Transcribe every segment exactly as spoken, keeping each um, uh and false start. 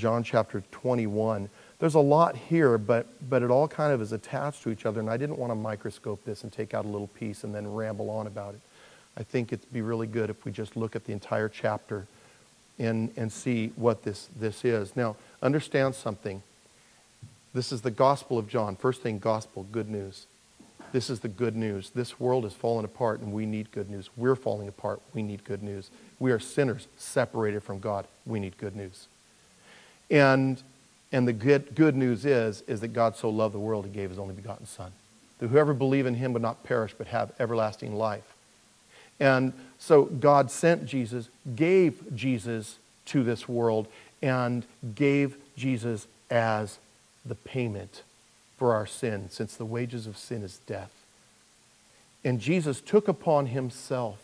John chapter twenty-one. There's a lot here, but, but it all kind of is attached to each other, and I didn't want to microscope this and take out a little piece and then ramble on about it. I think it'd be really good if we just look at the entire chapter and, and see what this, this is. Now, understand something. This is the Gospel of John. First thing, gospel, good news. This is the good news. This world is falling apart, and we need good news. We're falling apart. We need good news. We are sinners separated from God. We need good news. And, and the good, good news is, is that God so loved the world, He gave His only begotten Son, that whoever believe in Him would not perish but have everlasting life. And so God sent Jesus, gave Jesus to this world, and gave Jesus as the payment for our sin, since the wages of sin is death. And Jesus took upon Himself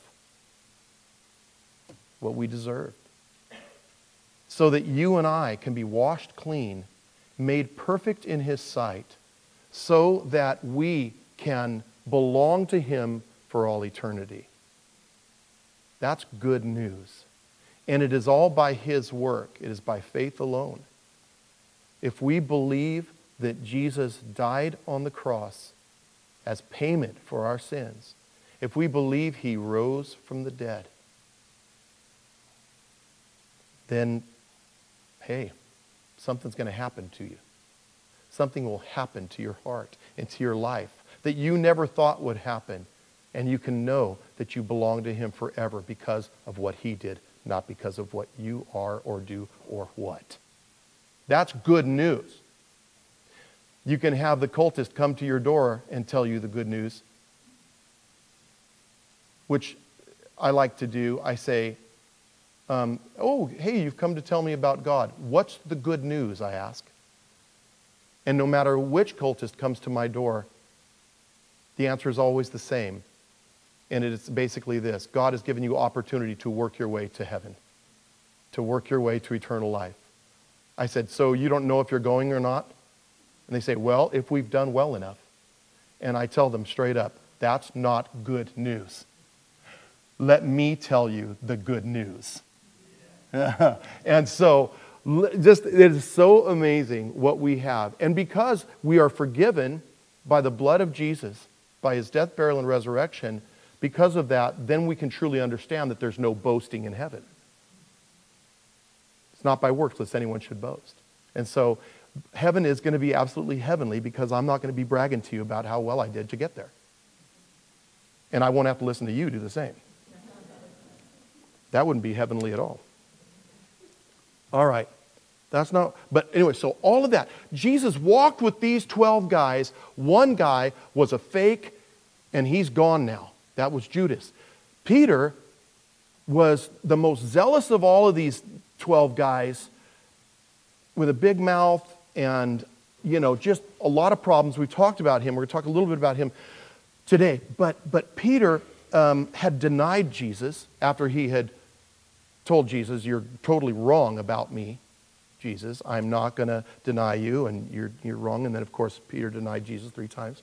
what we deserved, so that you and I can be washed clean, made perfect in His sight, so that we can belong to Him for all eternity. That's good news. And it is all by His work. It is by faith alone. If we believe that Jesus died on the cross as payment for our sins, if we believe He rose from the dead, then, hey, something's going to happen to you. Something will happen to your heart and to your life that you never thought would happen. And you can know that you belong to Him forever because of what He did, not because of what you are or do or what. That's good news. You can have the cultist come to your door and tell you the good news, which I like to do. I say, um, oh, hey, you've come to tell me about God. What's the good news, I ask. And no matter which cultist comes to my door, the answer is always the same. And it's basically this: God has given you opportunity to work your way to heaven, to work your way to eternal life. I said, so you don't know if you're going or not? And they say, well, if we've done well enough. And I tell them straight up, that's not good news. Let me tell you the good news. And so, just it is so amazing what we have. And because we are forgiven by the blood of Jesus, by His death, burial, and resurrection, because of that, then we can truly understand that there's no boasting in heaven. It's not by works lest anyone should boast. And so heaven is going to be absolutely heavenly, because I'm not going to be bragging to you about how well I did to get there. And I won't have to listen to you do the same. That wouldn't be heavenly at all. All right. That's not, but anyway, so all of that. Jesus walked with these twelve guys. One guy was a fake, and he's gone now. That was Judas. Peter was the most zealous of all of these twelve guys, with a big mouth and, you know, just a lot of problems. We've talked about him. We're going to talk a little bit about him today. But, but Peter um, had denied Jesus after he had told Jesus, you're totally wrong about me, Jesus. I'm not going to deny you, and you're, you're wrong. And then, of course, Peter denied Jesus three times.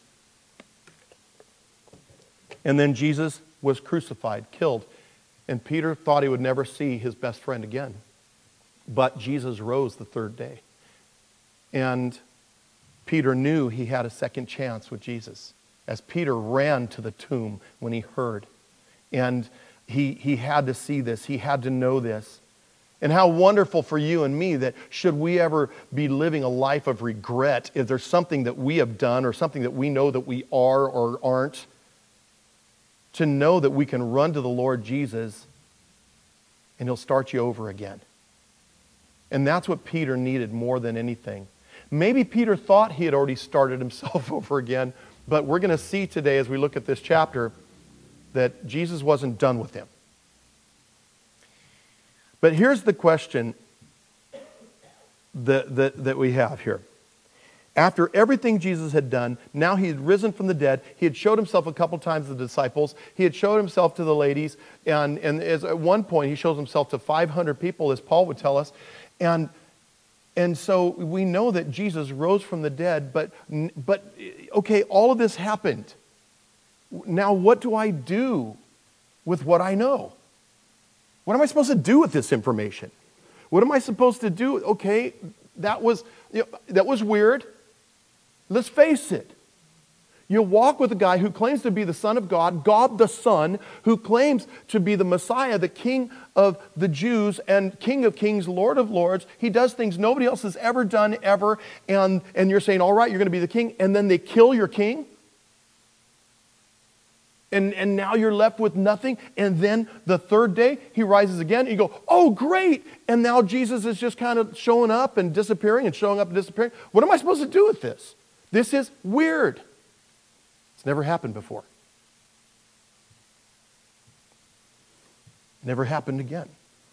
And then Jesus was crucified, killed. And Peter thought he would never see his best friend again. But Jesus rose the third day. And Peter knew he had a second chance with Jesus, as Peter ran to the tomb when he heard. And he, he had to see this. He had to know this. And how wonderful for you and me that should we ever be living a life of regret, if there's something that we have done or something that we know that we are or aren't, to know that we can run to the Lord Jesus and He'll start you over again. And that's what Peter needed more than anything. Maybe Peter thought he had already started himself over again, but we're going to see today as we look at this chapter that Jesus wasn't done with him. But here's the question that, that, that we have here. After everything Jesus had done, now He had risen from the dead. He had showed Himself a couple times to the disciples. He had showed Himself to the ladies. And, and as at one point, He shows Himself to five hundred people, as Paul would tell us. And, and so we know that Jesus rose from the dead. But, but, okay, all of this happened. Now what do I do with what I know? What am I supposed to do with this information? What am I supposed to do? Okay, that was, you know, that was weird. Let's face it. You walk with a guy who claims to be the Son of God, God the Son, who claims to be the Messiah, the King of the Jews and King of Kings, Lord of Lords. He does things nobody else has ever done, ever. And, and you're saying, all right, you're going to be the king. And then they kill your king. And, and now you're left with nothing. And then the third day, he rises again. And you go, oh, great. And now Jesus is just kind of showing up and disappearing and showing up and disappearing. What am I supposed to do with this? This is weird. It's never happened before. Never happened again.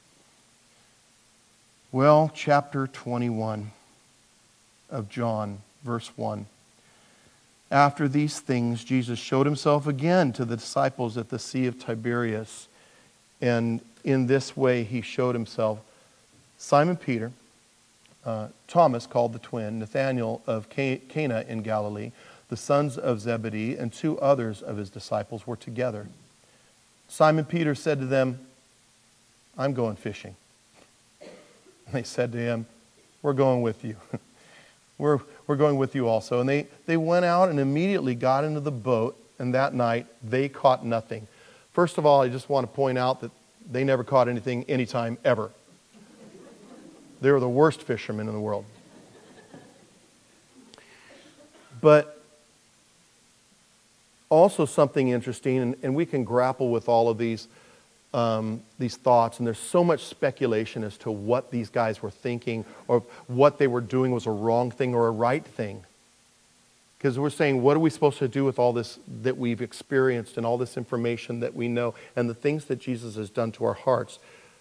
Well, chapter twenty-one of John, verse one. After these things, Jesus showed himself again to the disciples at the Sea of Tiberias. And in this way he showed himself. Simon Peter, uh, Thomas called the twin, Nathanael of Cana in Galilee, the sons of Zebedee, and two others of his disciples were together. Simon Peter said to them, I'm going fishing. They said to him, we're going with you. we're, we're going with you also. And they, they went out and immediately got into the boat, and that night they caught nothing. First of all, I just want to point out that they never caught anything anytime ever. They were the worst fishermen in the world. But also something interesting, and, and we can grapple with all of these um, these thoughts, and there's so much speculation as to what these guys were thinking, or what they were doing was a wrong thing or a right thing. Because we're saying, what are we supposed to do with all this that we've experienced and all this information that we know and the things that Jesus has done to our hearts?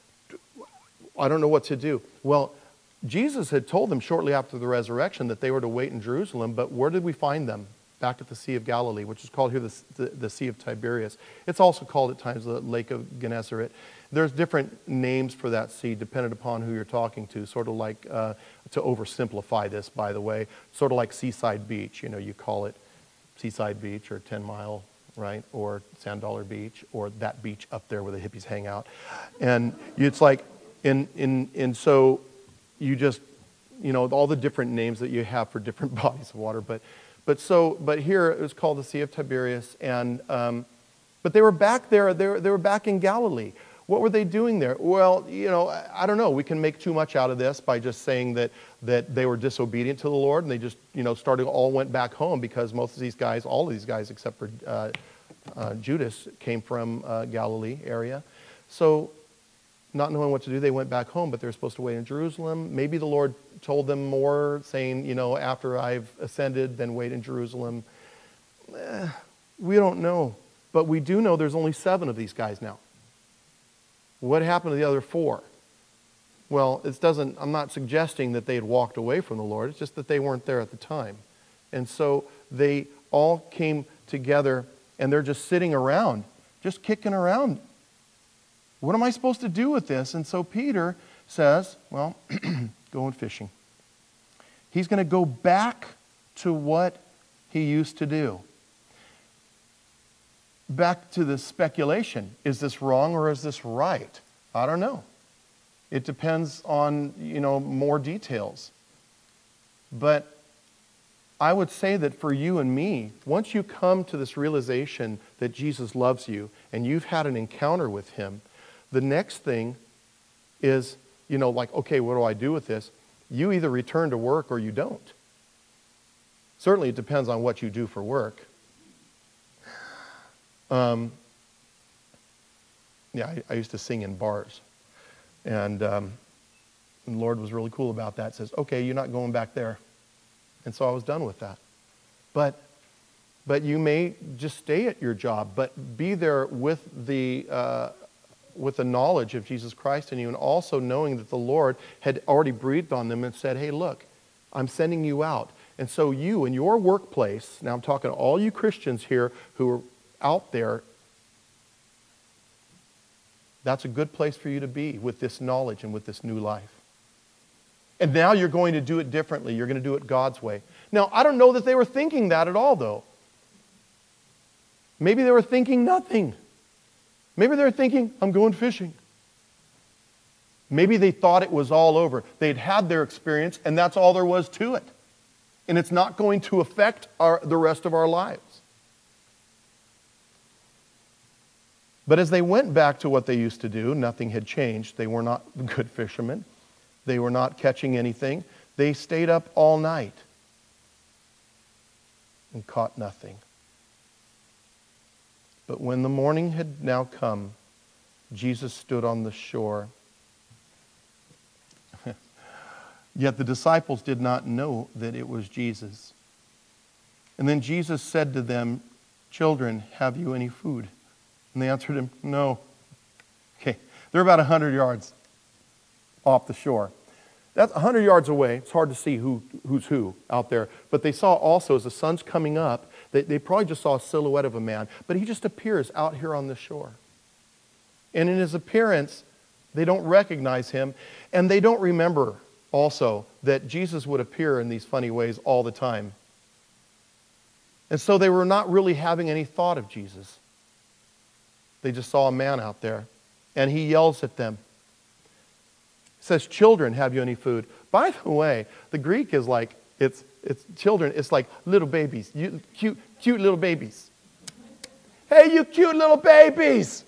I don't know what to do. Well, Jesus had told them shortly after the resurrection that they were to wait in Jerusalem, but where did we find them? Back at the Sea of Galilee, which is called here the, the, the Sea of Tiberias. It's also called at times the Lake of Gennesaret. There's different names for that sea dependent upon who you're talking to, sort of like, uh, to oversimplify this, by the way, sort of like Seaside Beach. You know, you call it Seaside Beach or ten mile, right? Or Sand Dollar Beach, or that beach up there where the hippies hang out. And it's like, in, in, and so you just, you know, all the different names that you have for different bodies of water, but But so, but here it was called the Sea of Tiberias, and um, but they were back there. They were, they were back in Galilee. What were they doing there? Well, you know, I, I don't know. We can make too much out of this by just saying that that they were disobedient to the Lord, and they just, you know, started all went back home because most of these guys, all of these guys except for uh, uh, Judas, came from uh, Galilee area. So, not knowing what to do, they went back home, but they were supposed to wait in Jerusalem. Maybe the Lord told them more, saying, you know, after I've ascended, then wait in Jerusalem. Eh, we don't know. But we do know there's only seven of these guys now. What happened to the other four? Well, it doesn't, I'm not suggesting that they had walked away from the Lord. It's just that they weren't there at the time. And so they all came together, and they're just sitting around, just kicking around. What am I supposed to do with this? And so Peter says, well, going fishing. He's going to go back to what he used to do. Back to the speculation. Is this wrong or is this right? I don't know. It depends on, you know, more details. But I would say that for you and me, once you come to this realization that Jesus loves you and you've had an encounter with him, the next thing is, you know, like, okay, what do I do with this? You either return to work or you don't. Certainly it depends on what you do for work. Um, yeah, I, I used to sing in bars. And, um, and the Lord was really cool about that. Says, okay, you're not going back there. And so I was done with that. But, but you may just stay at your job, but be there with the... Uh, with the knowledge of Jesus Christ in you, and also knowing that the Lord had already breathed on them and said, hey, look, I'm sending you out. And so you in your workplace, now I'm talking to all you Christians here who are out there, that's a good place for you to be with this knowledge and with this new life. And now you're going to do it differently. You're going to do it God's way. Now, I don't know that they were thinking that at all, though. Maybe they were thinking nothing. Maybe they're thinking, I'm going fishing. Maybe they thought it was all over. They'd had their experience, and that's all there was to it. And it's not going to affect our, the rest of our lives. But as they went back to what they used to do, nothing had changed. They were not good fishermen. They were not catching anything. They stayed up all night and caught nothing. But when the morning had now come, Jesus stood on the shore. Yet the disciples did not know that it was Jesus. And then Jesus said to them, "Children, have you any food?" And they answered him, "No." Okay, they're about one hundred yards off the shore. That's one hundred yards away. It's hard to see who, who's who out there. But they saw also, as the sun's coming up, they, they probably just saw a silhouette of a man. But he just appears out here on the shore. And in his appearance, they don't recognize him. And they don't remember also that Jesus would appear in these funny ways all the time. And so they were not really having any thought of Jesus. They just saw a man out there. And he yells at them. He says, "Children, have you any food?" By the way, the Greek is like, it's it's children, it's like little babies. You cute, cute little babies. Hey, you cute little babies.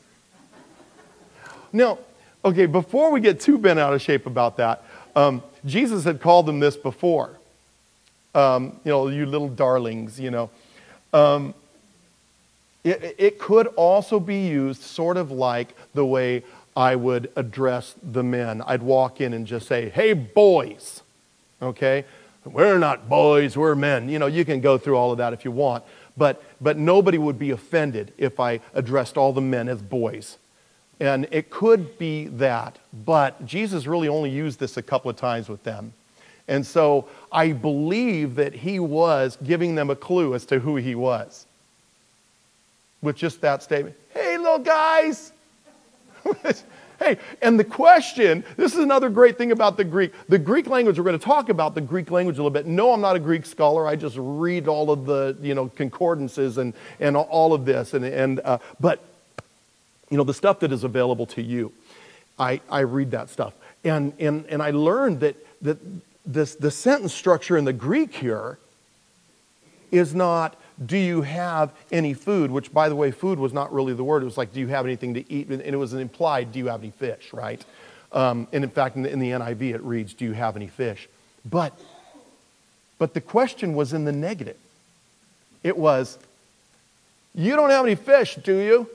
Now, okay, before we get too bent out of shape about that, um, Jesus had called them this before. Um, you know, you little darlings, you know. Um, it, it could also be used sort of like the way I would address the men. I'd walk in and just say, "Hey, boys," okay? We're not boys, we're men. You know, you can go through all of that if you want. But, but nobody would be offended if I addressed all the men as boys. And it could be that. But Jesus really only used this a couple of times with them. And so I believe that he was giving them a clue as to who he was. With just that statement, "Hey, little guys." Hey, and the question, this is another great thing about the Greek. The Greek language, we're going to talk about the Greek language a little bit. No, I'm not a Greek scholar. I just read all of the, you know, concordances and, and all of this. And, and uh, but, you know, the stuff that is available to you, I, I read that stuff. And, and, and I learned that, that this, the sentence structure in the Greek here is not, "Do you have any food?" Which, by the way, food was not really the word. It was like, "Do you have anything to eat?" And it was an implied, "Do you have any fish?" Right? Um, and in fact, in the, in the N I V, it reads, "Do you have any fish?" But, but the question was in the negative. It was, "You don't have any fish, do you?"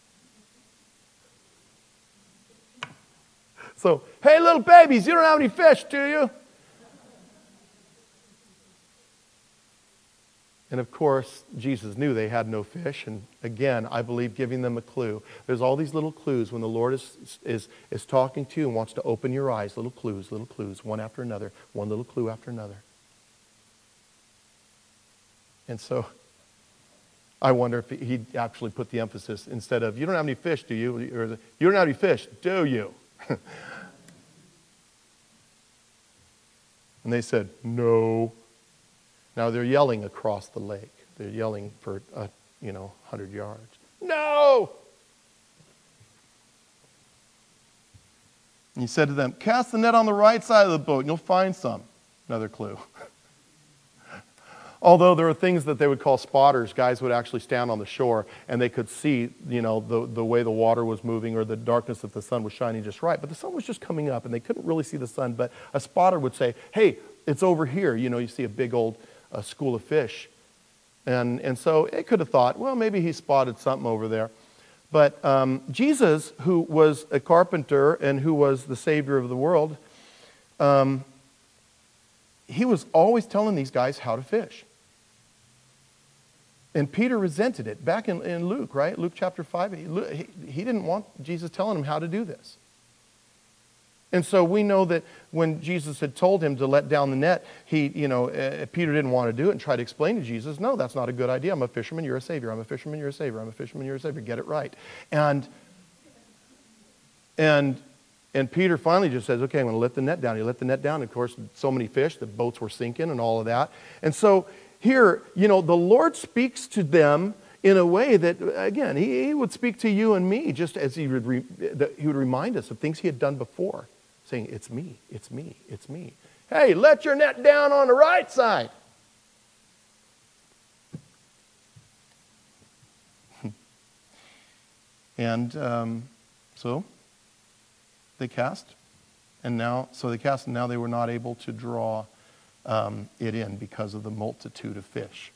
So, "Hey, little babies, you don't have any fish, do you?" And of course, Jesus knew they had no fish. And again, I believe giving them a clue. There's all these little clues when the Lord is, is, is talking to you and wants to open your eyes. Little clues, little clues, one after another. One little clue after another. And so, I wonder if he actually put the emphasis instead of, "You don't have any fish, do you?" Or, "You don't have any fish, do you?" And they said, "No." Now they're yelling across the lake. They're yelling for, uh, you know, one hundred yards. "No!" And he said to them, "Cast the net on the right side of the boat and you'll find some." Another clue. Although there are things that they would call spotters, guys would actually stand on the shore and they could see, you know, the, the way the water was moving or the darkness that the sun was shining just right. But the sun was just coming up and they couldn't really see the sun. But a spotter would say, "Hey, it's over here." You know, you see a big old a school of fish. And, and so it could have thought, well, maybe he spotted something over there. But um, Jesus, who was a carpenter and who was the Savior of the world, um, he was always telling these guys how to fish. And Peter resented it. Back in, in Luke, right? Luke chapter five, he, he, he didn't want Jesus telling him how to do this. And so we know that when Jesus had told him to let down the net, he, you know, uh, Peter didn't want to do it and try to explain to Jesus, "No, that's not a good idea. I'm a fisherman, you're a savior. I'm a fisherman, you're a savior. I'm a fisherman, you're a savior. Get it right." And and and Peter finally just says, "Okay, I'm going to let the net down." He let the net down. Of course, so many fish, the boats were sinking and all of that. And so here, you know, the Lord speaks to them in a way that, again, he, he would speak to you and me just as he would, re, that he would remind us of things he had done before. saying, it's me, it's me, it's me. Hey, let your net down on the right side. And um, so they cast, and now, so they cast, and now they were not able to draw um, it in because of the multitude of fish.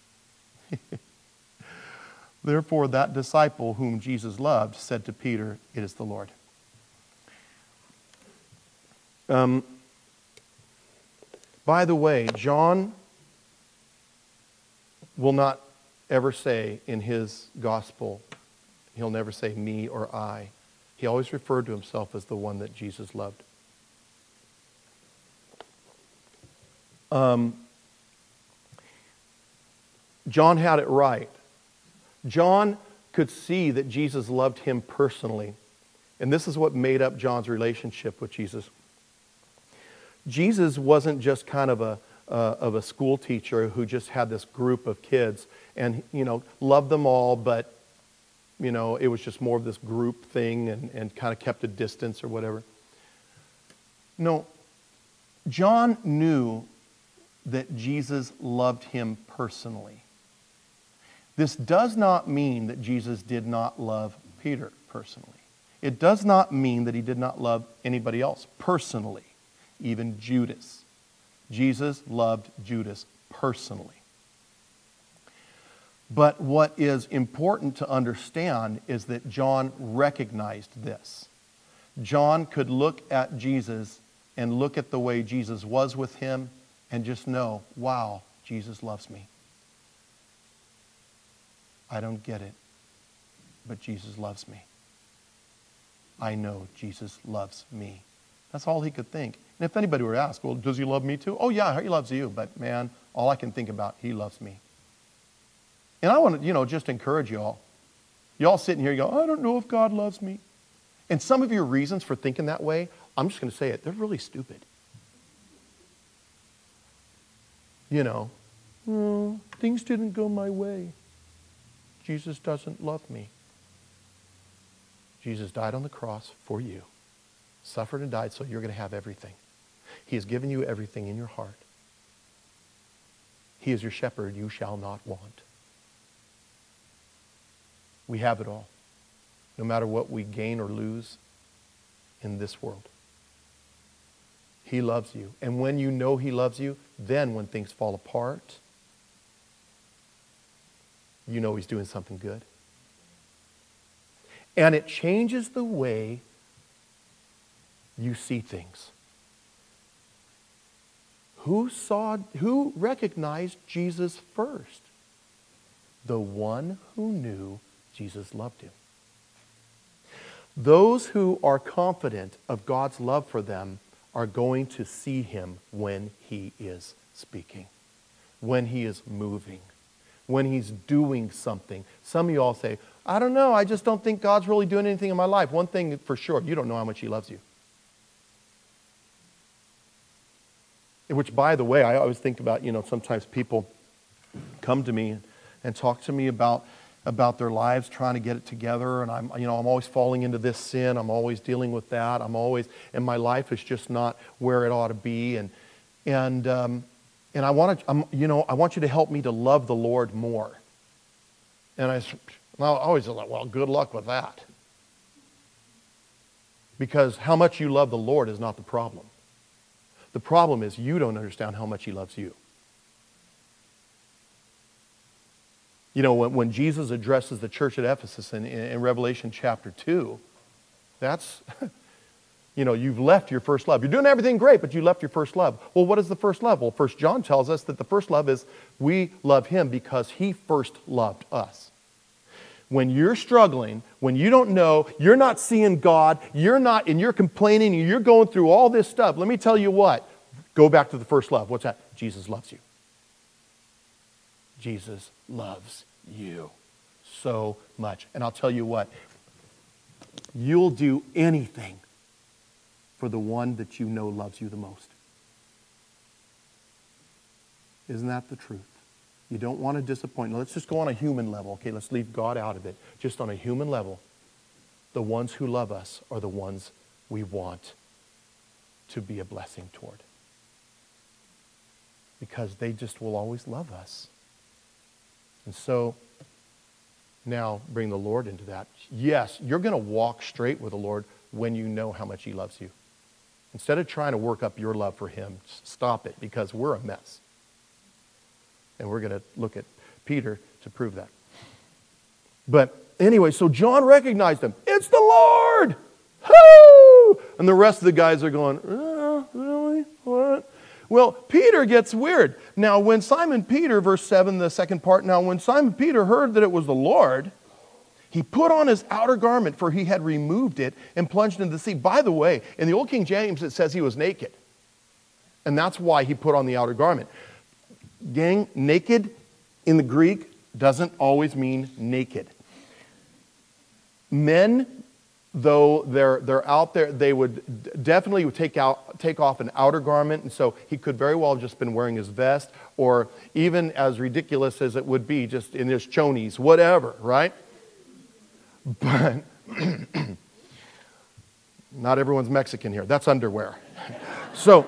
Therefore, that disciple whom Jesus loved said to Peter, it is the Lord. Um, by the way, John will not ever say in his gospel, he'll never say me or I. He always referred to himself as the one that Jesus loved. Um, John had it right. John could see that Jesus loved him personally. And this is what made up John's relationship with Jesus. Jesus wasn't just kind of a, uh, of a school teacher who just had this group of kids and, you know, loved them all, but, you know, it was just more of this group thing and, and kind of kept a distance or whatever. No, John knew that Jesus loved him personally. This does not mean that Jesus did not love Peter personally. It does not mean that he did not love anybody else personally, even Judas. Jesus loved Judas personally. But what is important to understand is that John recognized this. John could look at Jesus and look at the way Jesus was with him and just know, wow, Jesus loves me. I don't get it, but Jesus loves me. I know Jesus loves me. That's all he could think. And if anybody were to ask, well, does he love me too? Oh yeah, he loves you, but man, all I can think about, he loves me. And I want to, you know, just encourage you all. You all sitting here, you go, I don't know if God loves me. And some of your reasons for thinking that way, I'm just going to say it, they're really stupid. You know, oh, things didn't go my way. Jesus doesn't love me. Jesus died on the cross for you, suffered and died so you're going to have everything. He has given you everything in your heart. He is your shepherd, you shall not want. We have it all, no matter what we gain or lose in this world. He loves you. And when you know he loves you, then when things fall apart, you know he's doing something good. And it changes the way you see things. Who saw, who recognized Jesus first? The one who knew Jesus loved him. Those who are confident of God's love for them are going to see him when he is speaking, when he is moving, when he's doing something. Some of you all say, I don't know, I just don't think God's really doing anything in my life. One thing for sure, you don't know how much he loves you. Which, by the way, I always think about, you know, sometimes people come to me and talk to me about, about their lives, trying to get it together, and I'm, you know, I'm always falling into this sin, I'm always dealing with that, I'm always, and my life is just not where it ought to be, and, and, um, and I want to, I'm, you know, I want you to help me to love the Lord more. And I, I always like, well, good luck with that. Because how much you love the Lord is not the problem. The problem is you don't understand how much he loves you. You know, when, when Jesus addresses the church at Ephesus in, in, in Revelation chapter two, that's, you know, you've left your first love. You're doing everything great, but you left your first love. Well, what is the first love? Well, First John tells us that the first love is we love him because he first loved us. When you're struggling, when you don't know, you're not seeing God, you're not, and you're complaining, and you're going through all this stuff, let me tell you what, go back to the first love. What's that? Jesus loves you. Jesus loves you so much. And I'll tell you what, you'll do anything for the one that you know loves you the most. Isn't that the truth? You don't want to disappoint. Now, let's just go on a human level. Okay, let's leave God out of it. Just on a human level, the ones who love us are the ones we want. to be a blessing toward. Because they just will always love us. And so, now bring the Lord into that. Yes, you're going to walk straight with the Lord when you know how much He loves you. Instead of trying to work up your love for Him, stop it, because we're a mess. And we're going to look at Peter to prove that. But anyway, so John recognized him. It's the Lord! Woo! And the rest of the guys are going, oh, really? What? Well, Peter gets weird. Now, when Simon Peter, verse seven, the second part, now when Simon Peter heard that it was the Lord, he put on his outer garment, for he had removed it, and plunged into the sea. By the way, in the Old King James, it says he was naked. And that's why he put on the outer garment. Gang, naked in the Greek doesn't always mean naked. Men, though they're they're out there, they would definitely take out take off an outer garment, and so he could very well have just been wearing his vest, or even as ridiculous as it would be, just in his chonies, whatever, right? But not everyone's Mexican here. That's underwear. So,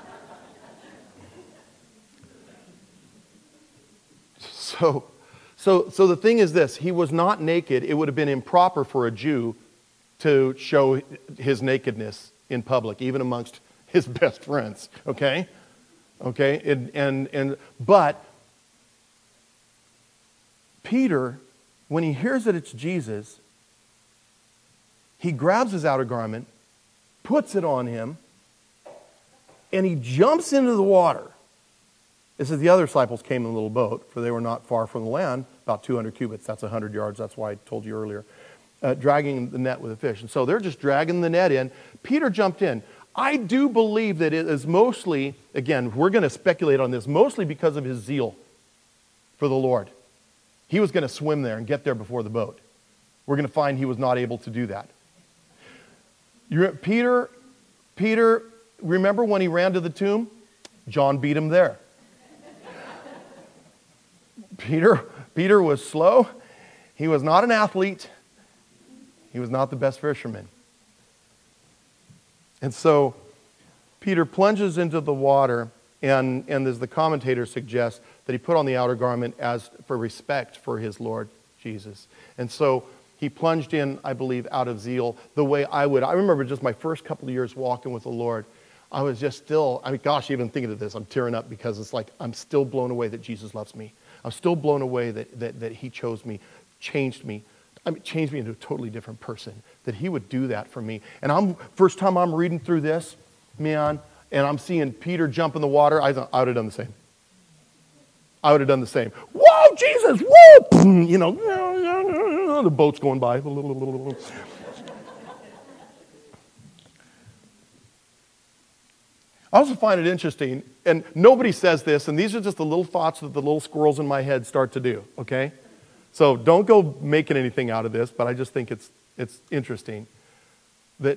so, so, so the thing is this: he was not naked. It would have been improper for a Jew to show his nakedness in public, even amongst his best friends. Okay, okay, and and and but Peter, when he hears that it's Jesus, he grabs his outer garment, puts it on him, and he jumps into the water. It says the other disciples came in a little boat, for they were not far from the land, about two hundred cubits. That's one hundred yards. That's why I told you earlier. Uh, dragging the net with a fish. And so they're just dragging the net in. Peter jumped in. I do believe that it is mostly, again, we're going to speculate on this, mostly because of his zeal for the Lord. He was going to swim there and get there before the boat. We're going to find he was not able to do that. You're, Peter, Peter, remember when he ran to the tomb? John beat him there. Peter, Peter was slow. He was not an athlete. He was not the best fisherman. And so Peter plunges into the water, and, and as the commentator suggests, that he put on the outer garment as for respect for his Lord Jesus. And so he plunged in, I believe, out of zeal, the way I would. I remember just my first couple of years walking with the Lord. I was just still, I mean, gosh, even thinking of this, I'm tearing up because it's like I'm still blown away that Jesus loves me. I'm still blown away that, that, that he chose me, changed me. I mean, changed me into a totally different person, that he would do that for me. And I'm first time I'm reading through this, man, and I'm seeing Peter jump in the water, I, I would have done the same. I would have done the same. Whoa, Jesus, whoa! You know, the boat's going by. I also find it interesting, and nobody says this, and these are just the little thoughts that the little squirrels in my head start to do, okay? So don't go making anything out of this, but I just think it's it's interesting that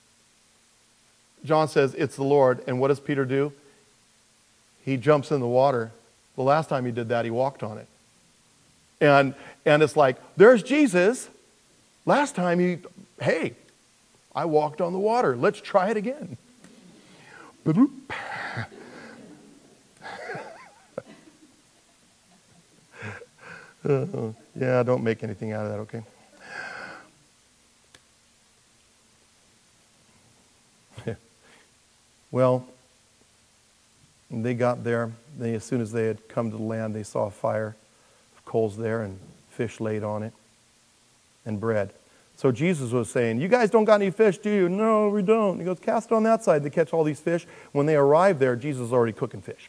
John says it's the Lord, and what does Peter do? He jumps in the water. The last time he did that, he walked on it. And and it's like, there's Jesus. Last time he, hey, I walked on the water. Let's try it again. Uh, yeah, don't make anything out of that, okay? Well, they got there. They, as soon as they had come to the land, they saw a fire of coals there and fish laid on it and bread. So Jesus was saying, you guys don't got any fish, do you? No, we don't. He goes, cast on that side. They catch all these fish. When they arrived there, Jesus was already cooking fish.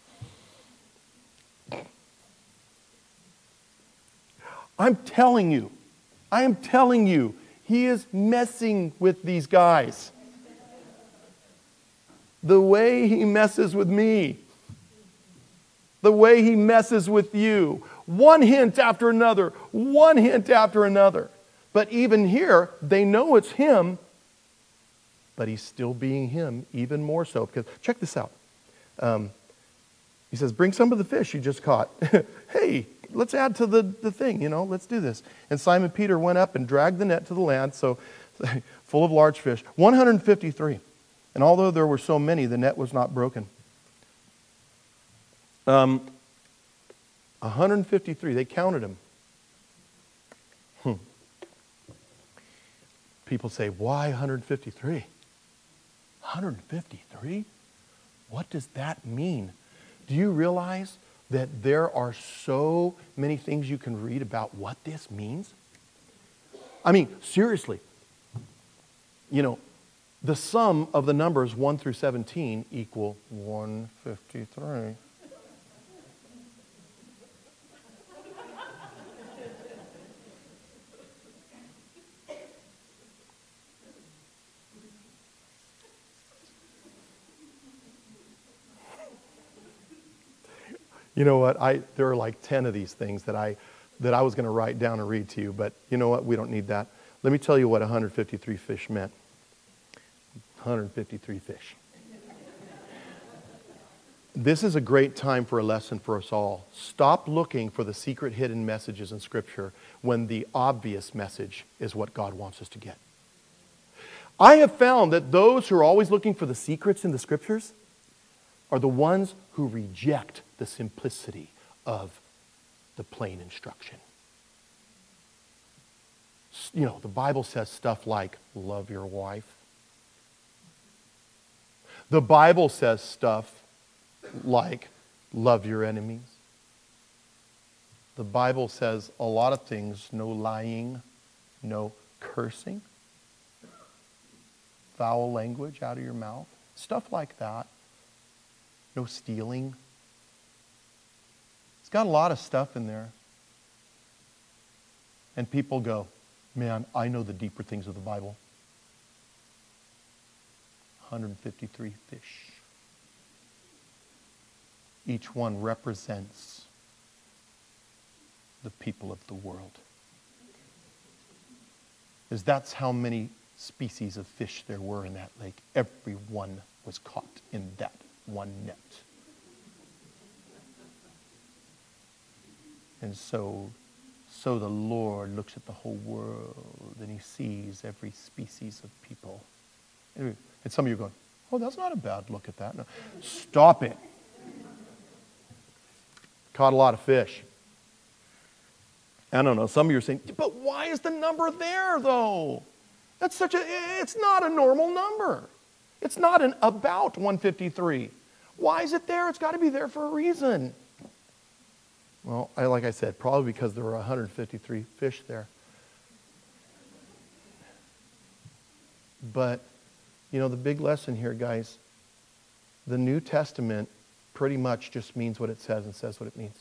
I'm telling you, I am telling you, he is messing with these guys. The way he messes with me. The way he messes with you. One hint after another. One hint after another. But even here, they know it's him, but he's still being him even more so. Because check this out. Um, he says, bring some of the fish you just caught. Hey, let's add to the, the thing, you know, let's do this. And Simon Peter went up and dragged the net to the land, so full of large fish. one hundred fifty-three. And although there were so many, the net was not broken. Um, one hundred fifty-three, they counted them. Hmm. People say, why one hundred fifty-three? one hundred fifty-three? What does that mean? Do you realize that there are so many things you can read about what this means? I mean, seriously. You know, the sum of the numbers one through seventeen equal one hundred fifty-three. You know what? I there are like ten of these things that I that I was going to write down and read to you, but you know what? We don't need that. Let me tell you what one hundred fifty-three fish meant. one hundred fifty-three fish. This is a great time for a lesson for us all. Stop looking for the secret hidden messages in Scripture when the obvious message is what God wants us to get. I have found that those who are always looking for the secrets in the Scriptures are the ones who reject the simplicity of the plain instruction. You know, the Bible says stuff like, love your wife. The Bible says stuff like, love your enemies. The Bible says a lot of things, no lying, no cursing, foul language out of your mouth, stuff like that. No stealing. It's got a lot of stuff in there. And people go, man, I know the deeper things of the Bible. one hundred fifty-three fish. Each one represents the people of the world. Because that's how many species of fish there were in that lake. Every one was caught in that one net. And so, so the Lord looks at the whole world and he sees every species of people. And some of you are going, oh, that's not a bad look at that. No. Stop it. Caught a lot of fish. I don't know, some of you are saying, but why is the number there though? That's such a, it's not a normal number. It's not an about one hundred fifty-three. Why is it there? It's got to be there for a reason. Well, I, like I said, probably because there were one hundred fifty-three fish there. But, you know, the big lesson here, guys, the New Testament pretty much just means what it says and says what it means.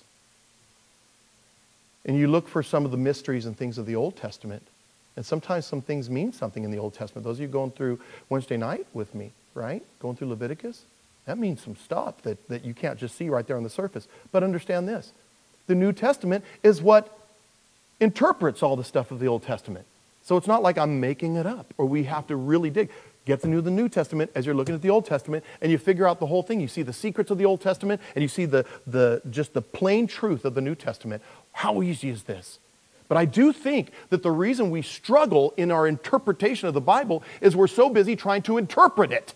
And you look for some of the mysteries and things of the Old Testament, and sometimes some things mean something in the Old Testament. Those of you going through Wednesday night with me, right? Going through Leviticus, that means some stuff that, that you can't just see right there on the surface. But understand this. The New Testament is what interprets all the stuff of the Old Testament. So it's not like I'm making it up, or we have to really dig. Get to know the New Testament as you're looking at the Old Testament, and you figure out the whole thing. You see the secrets of the Old Testament, and you see the, the just the plain truth of the New Testament. How easy is this? But I do think that the reason we struggle in our interpretation of the Bible is we're so busy trying to interpret it.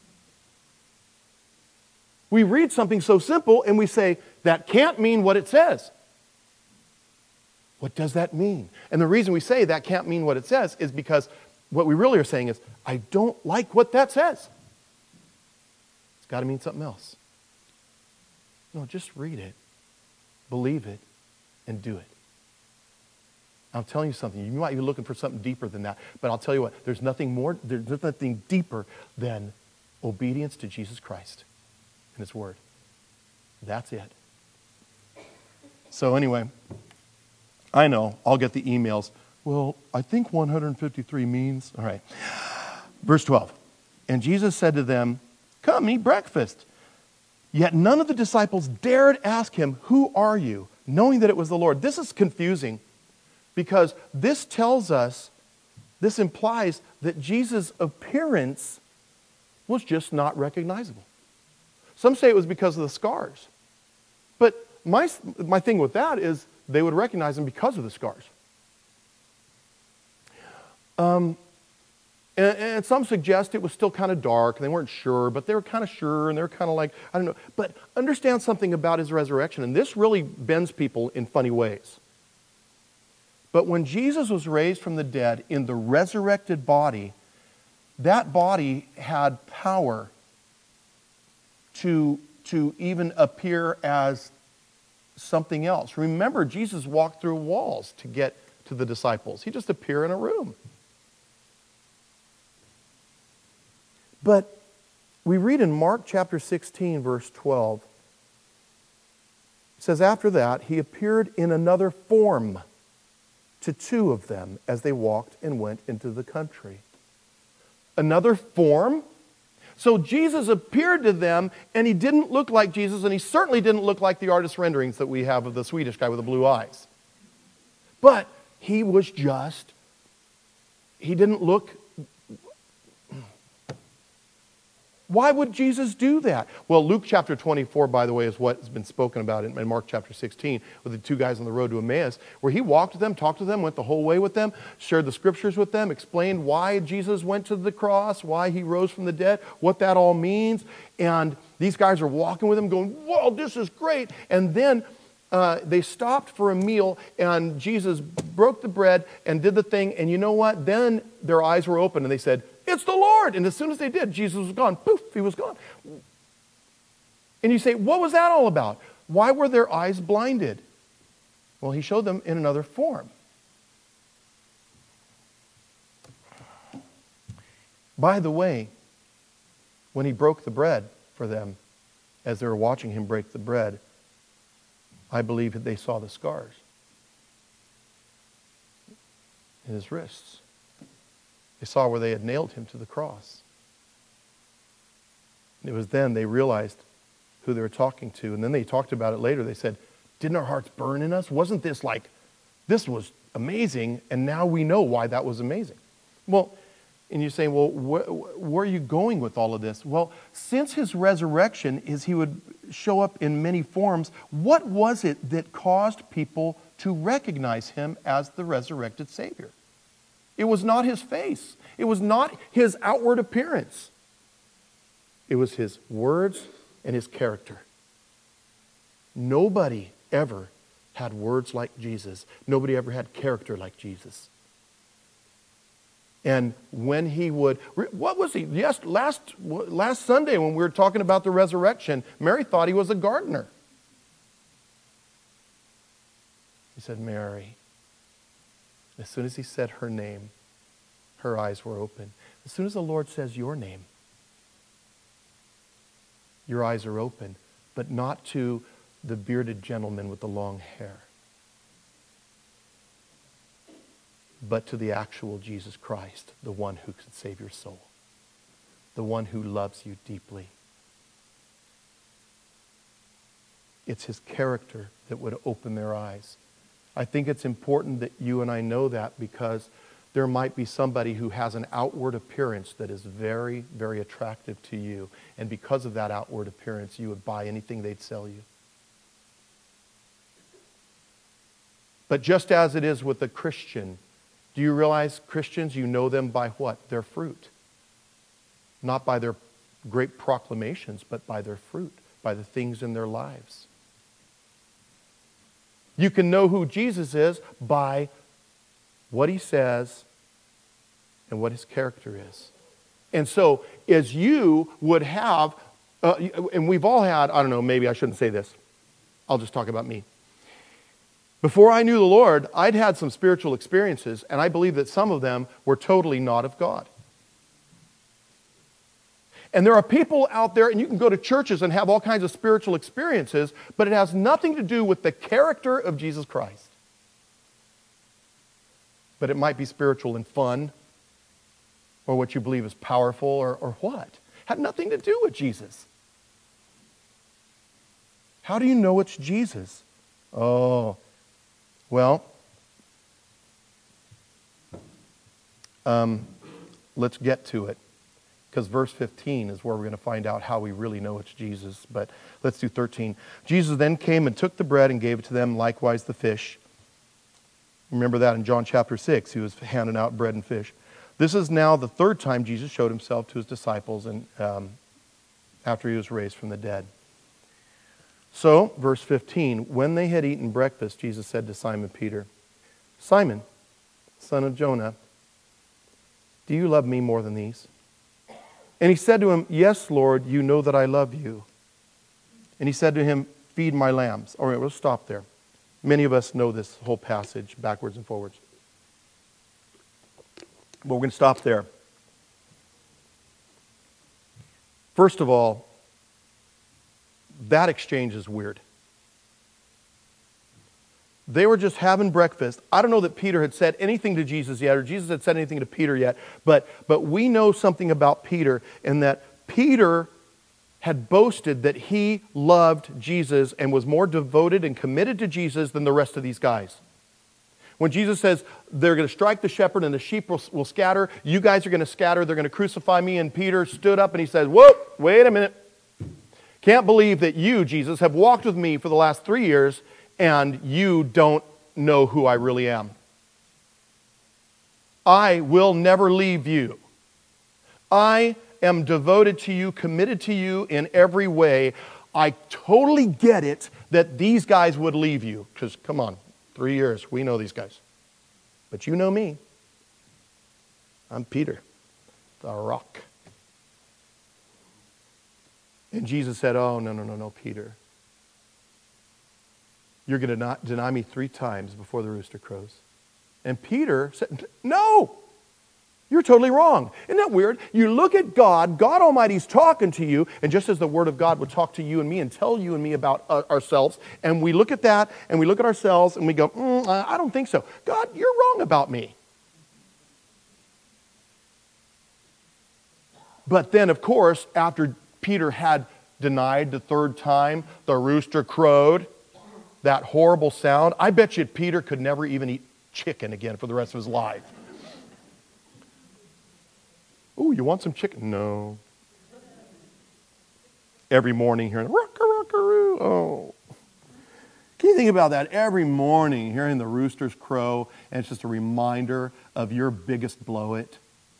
We read something so simple and we say, that can't mean what it says. What does that mean? And the reason we say that can't mean what it says is because what we really are saying is, I don't like what that says. It's got to mean something else. No, just read it, believe it, and do it. I'm telling you something. You might be looking for something deeper than that, but I'll tell you what, there's nothing more, there's nothing deeper than obedience to Jesus Christ and His Word. That's it. So anyway, I know, I'll get the emails. Well, I think one hundred fifty-three means, all right. Verse twelve, and Jesus said to them, come eat breakfast. Yet none of the disciples dared ask him, who are you? Knowing that it was the Lord. This is confusing because this tells us, this implies that Jesus' appearance was just not recognizable. Some say it was because of the scars. But my, my thing with that is they would recognize him because of the scars. Um, And, and some suggest it was still kind of dark, and they weren't sure, but they were kind of sure, and they were kind of like, I don't know. But understand something about his resurrection, and this really bends people in funny ways. But when Jesus was raised from the dead in the resurrected body, that body had power to, to even appear as something else. Remember, Jesus walked through walls to get to the disciples. He just appeared in a room. But we read in Mark chapter sixteen, verse twelve, it says, after that, he appeared in another form to two of them as they walked and went into the country. Another form? So Jesus appeared to them, and he didn't look like Jesus, and he certainly didn't look like the artist renderings that we have of the Swedish guy with the blue eyes. But he was just, he didn't look. Why would Jesus do that? Well, Luke chapter twenty-four, by the way, is what has been spoken about in Mark chapter sixteen with the two guys on the road to Emmaus, where he walked with them, talked to them, went the whole way with them, shared the scriptures with them, explained why Jesus went to the cross, why he rose from the dead, what that all means. And these guys are walking with him going, whoa, this is great. And then uh, they stopped for a meal, and Jesus broke the bread and did the thing. And you know what? Then their eyes were open, and they said, it's the Lord. And as soon as they did, Jesus was gone. Poof, he was gone. And you say, what was that all about? Why were their eyes blinded? Well, he showed them in another form. By the way, when he broke the bread for them, as they were watching him break the bread, I believe that they saw the scars in his wrists. They saw where they had nailed him to the cross. And it was then they realized who they were talking to. And then they talked about it later. They said, didn't our hearts burn in us? Wasn't this like, this was amazing, and now we know why that was amazing. Well, and you're saying, well, wh- where are you going with all of this? Well, since his resurrection is he would show up in many forms, what was it that caused people to recognize him as the resurrected Savior? It was not his face. It was not his outward appearance. It was his words and his character. Nobody ever had words like Jesus. Nobody ever had character like Jesus. And when he would, what was he? Yes, last, last Sunday when we were talking about the resurrection, Mary thought he was a gardener. He said, Mary. As soon as he said her name, her eyes were open. As soon as the Lord says your name, your eyes are open, but not to the bearded gentleman with the long hair, but to the actual Jesus Christ, the one who can save your soul, the one who loves you deeply. It's his character that would open their eyes. I think it's important that you and I know that, because there might be somebody who has an outward appearance that is very, very attractive to you. And because of that outward appearance, you would buy anything they'd sell you. But just as it is with a Christian, do you realize Christians, you know them by what? Their fruit. Not by their great proclamations, but by their fruit, by the things in their lives. You can know who Jesus is by what he says and what his character is. And so, as you would have, uh, and we've all had, I don't know, maybe I shouldn't say this. I'll just talk about me. Before I knew the Lord, I'd had some spiritual experiences, and I believe that some of them were totally not of God. And there are people out there, and you can go to churches and have all kinds of spiritual experiences, but it has nothing to do with the character of Jesus Christ. But it might be spiritual and fun, or what you believe is powerful, or, or what? Had nothing to do with Jesus. How do you know it's Jesus? Oh, well, um, let's get to it. Because verse fifteen is where we're going to find out how we really know it's Jesus. But let's do thirteen. Jesus then came and took the bread and gave it to them, likewise the fish. Remember that in John chapter six, he was handing out bread and fish. This is now the third time Jesus showed himself to his disciples and um, after he was raised from the dead. So, verse fifteen, when they had eaten breakfast, Jesus said to Simon Peter, Simon, son of Jonah, do you love me more than these? And he said to him, yes, Lord, you know that I love you. And he said to him, feed my lambs. All right, we'll stop there. Many of us know this whole passage backwards and forwards. But we're going to stop there. First of all, that exchange is weird. They were just having breakfast. I don't know that Peter had said anything to Jesus yet, or Jesus had said anything to Peter yet, but, but we know something about Peter, in that Peter had boasted that he loved Jesus and was more devoted and committed to Jesus than the rest of these guys. When Jesus says, they're going to strike the shepherd and the sheep will, will scatter, you guys are going to scatter, they're going to crucify me, and Peter stood up and he said, whoa, wait a minute. Can't believe that you, Jesus, have walked with me for the last three years and you don't know who I really am. I will never leave you. I am devoted to you, committed to you in every way. I totally get it that these guys would leave you. Because, come on, three years, we know these guys. But you know me. I'm Peter, the rock. And Jesus said, oh, no, no, no, no, Peter. You're going to not deny me three times before the rooster crows. And Peter said, no, you're totally wrong. Isn't that weird? You look at God, God Almighty's talking to you, and just as the Word of God would talk to you and me and tell you and me about uh, ourselves, and we look at that, and we look at ourselves, and we go, mm, I don't think so. God, you're wrong about me. But then, of course, after Peter had denied the third time, the rooster crowed, that horrible sound. I bet you Peter could never even eat chicken again for the rest of his life. Oh, you want some chicken? No. Every morning hearing, rocka, rockaroo. Oh. Can you think about that? Every morning hearing the roosters crow, and it's just a reminder of your biggest blow-it.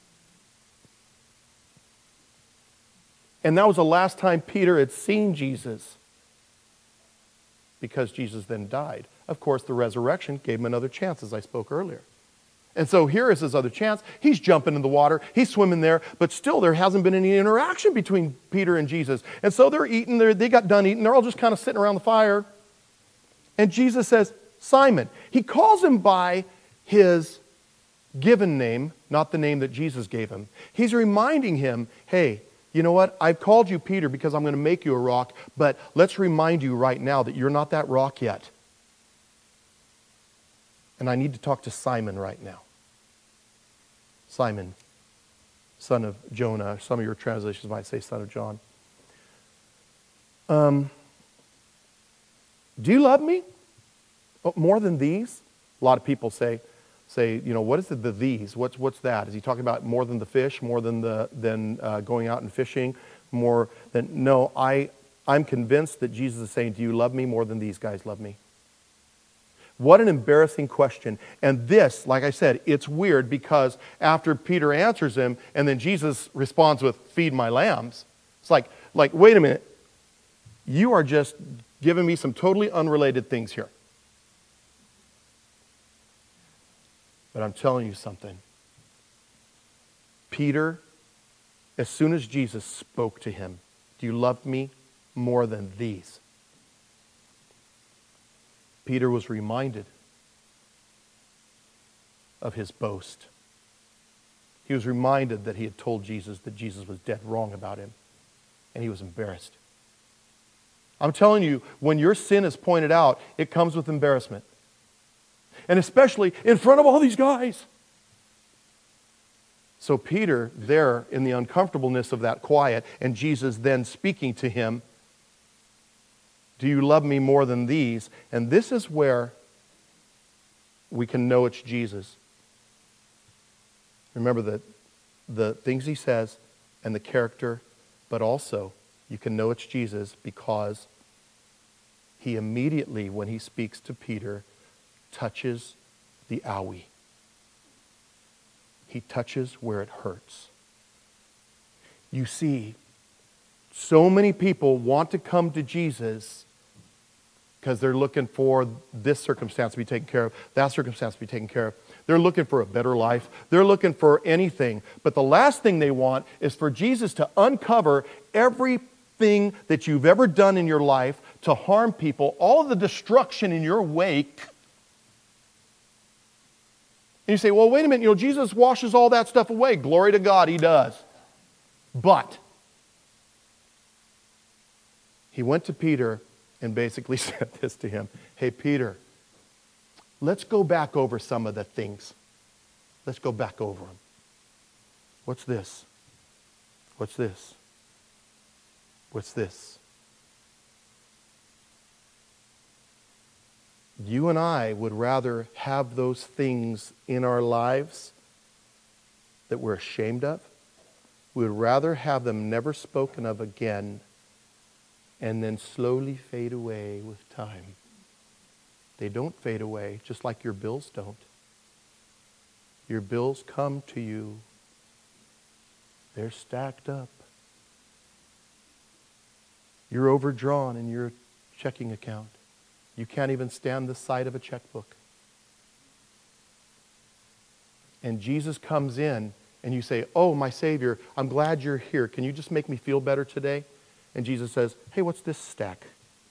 And that was the last time Peter had seen Jesus, because Jesus then died. Of course, the resurrection gave him another chance, as I spoke earlier. And so here is his other chance. He's jumping in the water. He's swimming there. But still, there hasn't been any interaction between Peter and Jesus. And so they're eating. They're, they got done eating. They're all just kind of sitting around the fire. And Jesus says, Simon. He calls him by his given name, not the name that Jesus gave him. He's reminding him, hey, you know what? I've called you Peter because I'm going to make you a rock, but let's remind you right now that you're not that rock yet. And I need to talk to Simon right now. Simon, son of Jonah. Some of your translations might say son of John. Um, do you love me? Oh, more than these? A lot of people say, say, you know, what is the, the these? What's what's that? Is he talking about more than the fish, more than the than uh, going out and fishing, more than? No, I I'm convinced that Jesus is saying, do you love me more than these guys love me? What an embarrassing question. And this, like I said, it's weird because after Peter answers him and then Jesus responds with, feed my lambs. It's like, like, wait a minute. You are just giving me some totally unrelated things here. But I'm telling you something. Peter, as soon as Jesus spoke to him, do you love me more than these? Peter was reminded of his boast. He was reminded that he had told Jesus that Jesus was dead wrong about him. And he was embarrassed. I'm telling you, when your sin is pointed out, it comes with embarrassment. And especially in front of all these guys. So Peter, there in the uncomfortableness of that quiet, and Jesus then speaking to him, do you love me more than these? And this is where we can know it's Jesus. Remember the, the things he says and the character, but also you can know it's Jesus because he immediately, when he speaks to Peter, touches the owie. He touches where it hurts. You see, so many people want to come to Jesus because they're looking for this circumstance to be taken care of, that circumstance to be taken care of. They're looking for a better life. They're looking for anything. But the last thing they want is for Jesus to uncover everything that you've ever done in your life to harm people, all the destruction in your wake. And you say, well, wait a minute, you know, Jesus washes all that stuff away. Glory to God, He does. But He went to Peter and basically said this to him. Hey, Peter, let's go back over some of the things. Let's go back over them. What's this? What's this? What's this? You and I would rather have those things in our lives that we're ashamed of. We would rather have them never spoken of again and then slowly fade away with time. They don't fade away, just like your bills don't. Your bills come to you. They're stacked up. You're overdrawn in your checking account. You can't even stand the sight of a checkbook. And Jesus comes in and you say, oh, my Savior, I'm glad you're here. Can you just make me feel better today? And Jesus says, hey, what's this stack?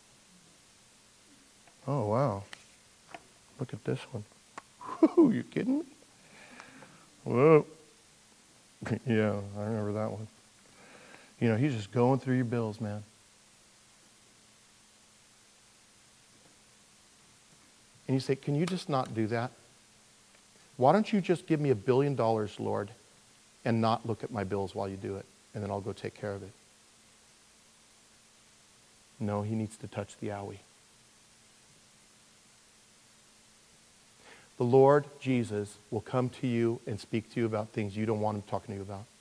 Oh, wow. Look at this one. Whew, you kidding me? Whoa. Yeah, I remember that one. You know, he's just going through your bills, man. And you say, can you just not do that? Why don't you just give me a billion dollars, Lord, and not look at my bills while you do it, and then I'll go take care of it? No, he needs to touch the owie. The Lord Jesus will come to you and speak to you about things you don't want him talking to you about.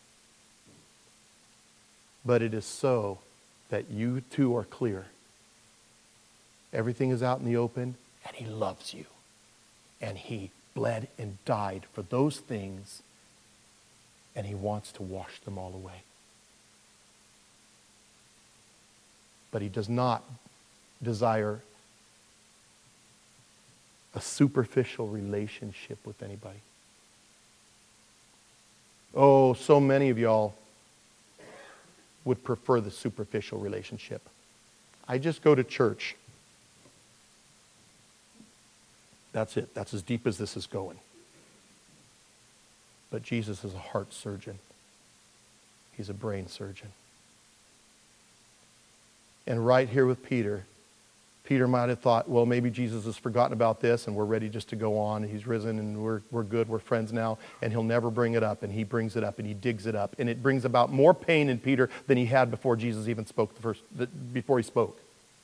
But it is so that you too are clear. Everything is out in the open, and he loves you. And he bled and died for those things, and he wants to wash them all away. But he does not desire a superficial relationship with anybody. Oh, so many of y'all would prefer the superficial relationship. I just go to church. That's it. That's as deep as this is going. But Jesus is a heart surgeon. He's a brain surgeon. And right here with Peter, Peter might have thought, well, maybe Jesus has forgotten about this and we're ready just to go on. He's risen and we're, we're good, we're friends now. And he'll never bring it up. And he brings it up and he digs it up. And it brings about more pain in Peter than he had before Jesus even spoke the first, before he spoke.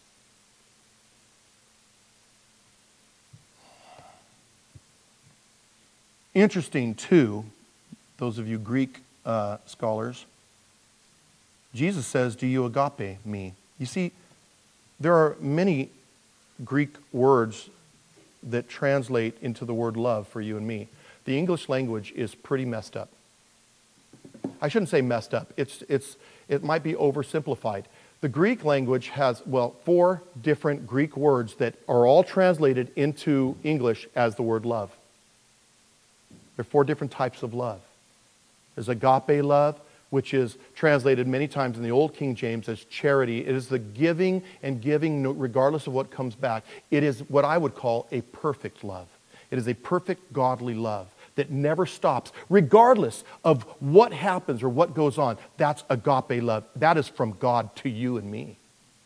Interesting, too, those of you Greek uh, scholars, Jesus says, do you agape me? You see, there are many Greek words that translate into the word love for you and me. The English language is pretty messed up. I shouldn't say messed up. It's, it's, it might be oversimplified. The Greek language has, well, four different Greek words that are all translated into English as the word love. There are four different types of love. There's agape love, which is translated many times in the Old King James as charity. It is the giving and giving regardless of what comes back. It is what I would call a perfect love. It is a perfect godly love that never stops, regardless of what happens or what goes on. That's agape love. That is from God to you and me.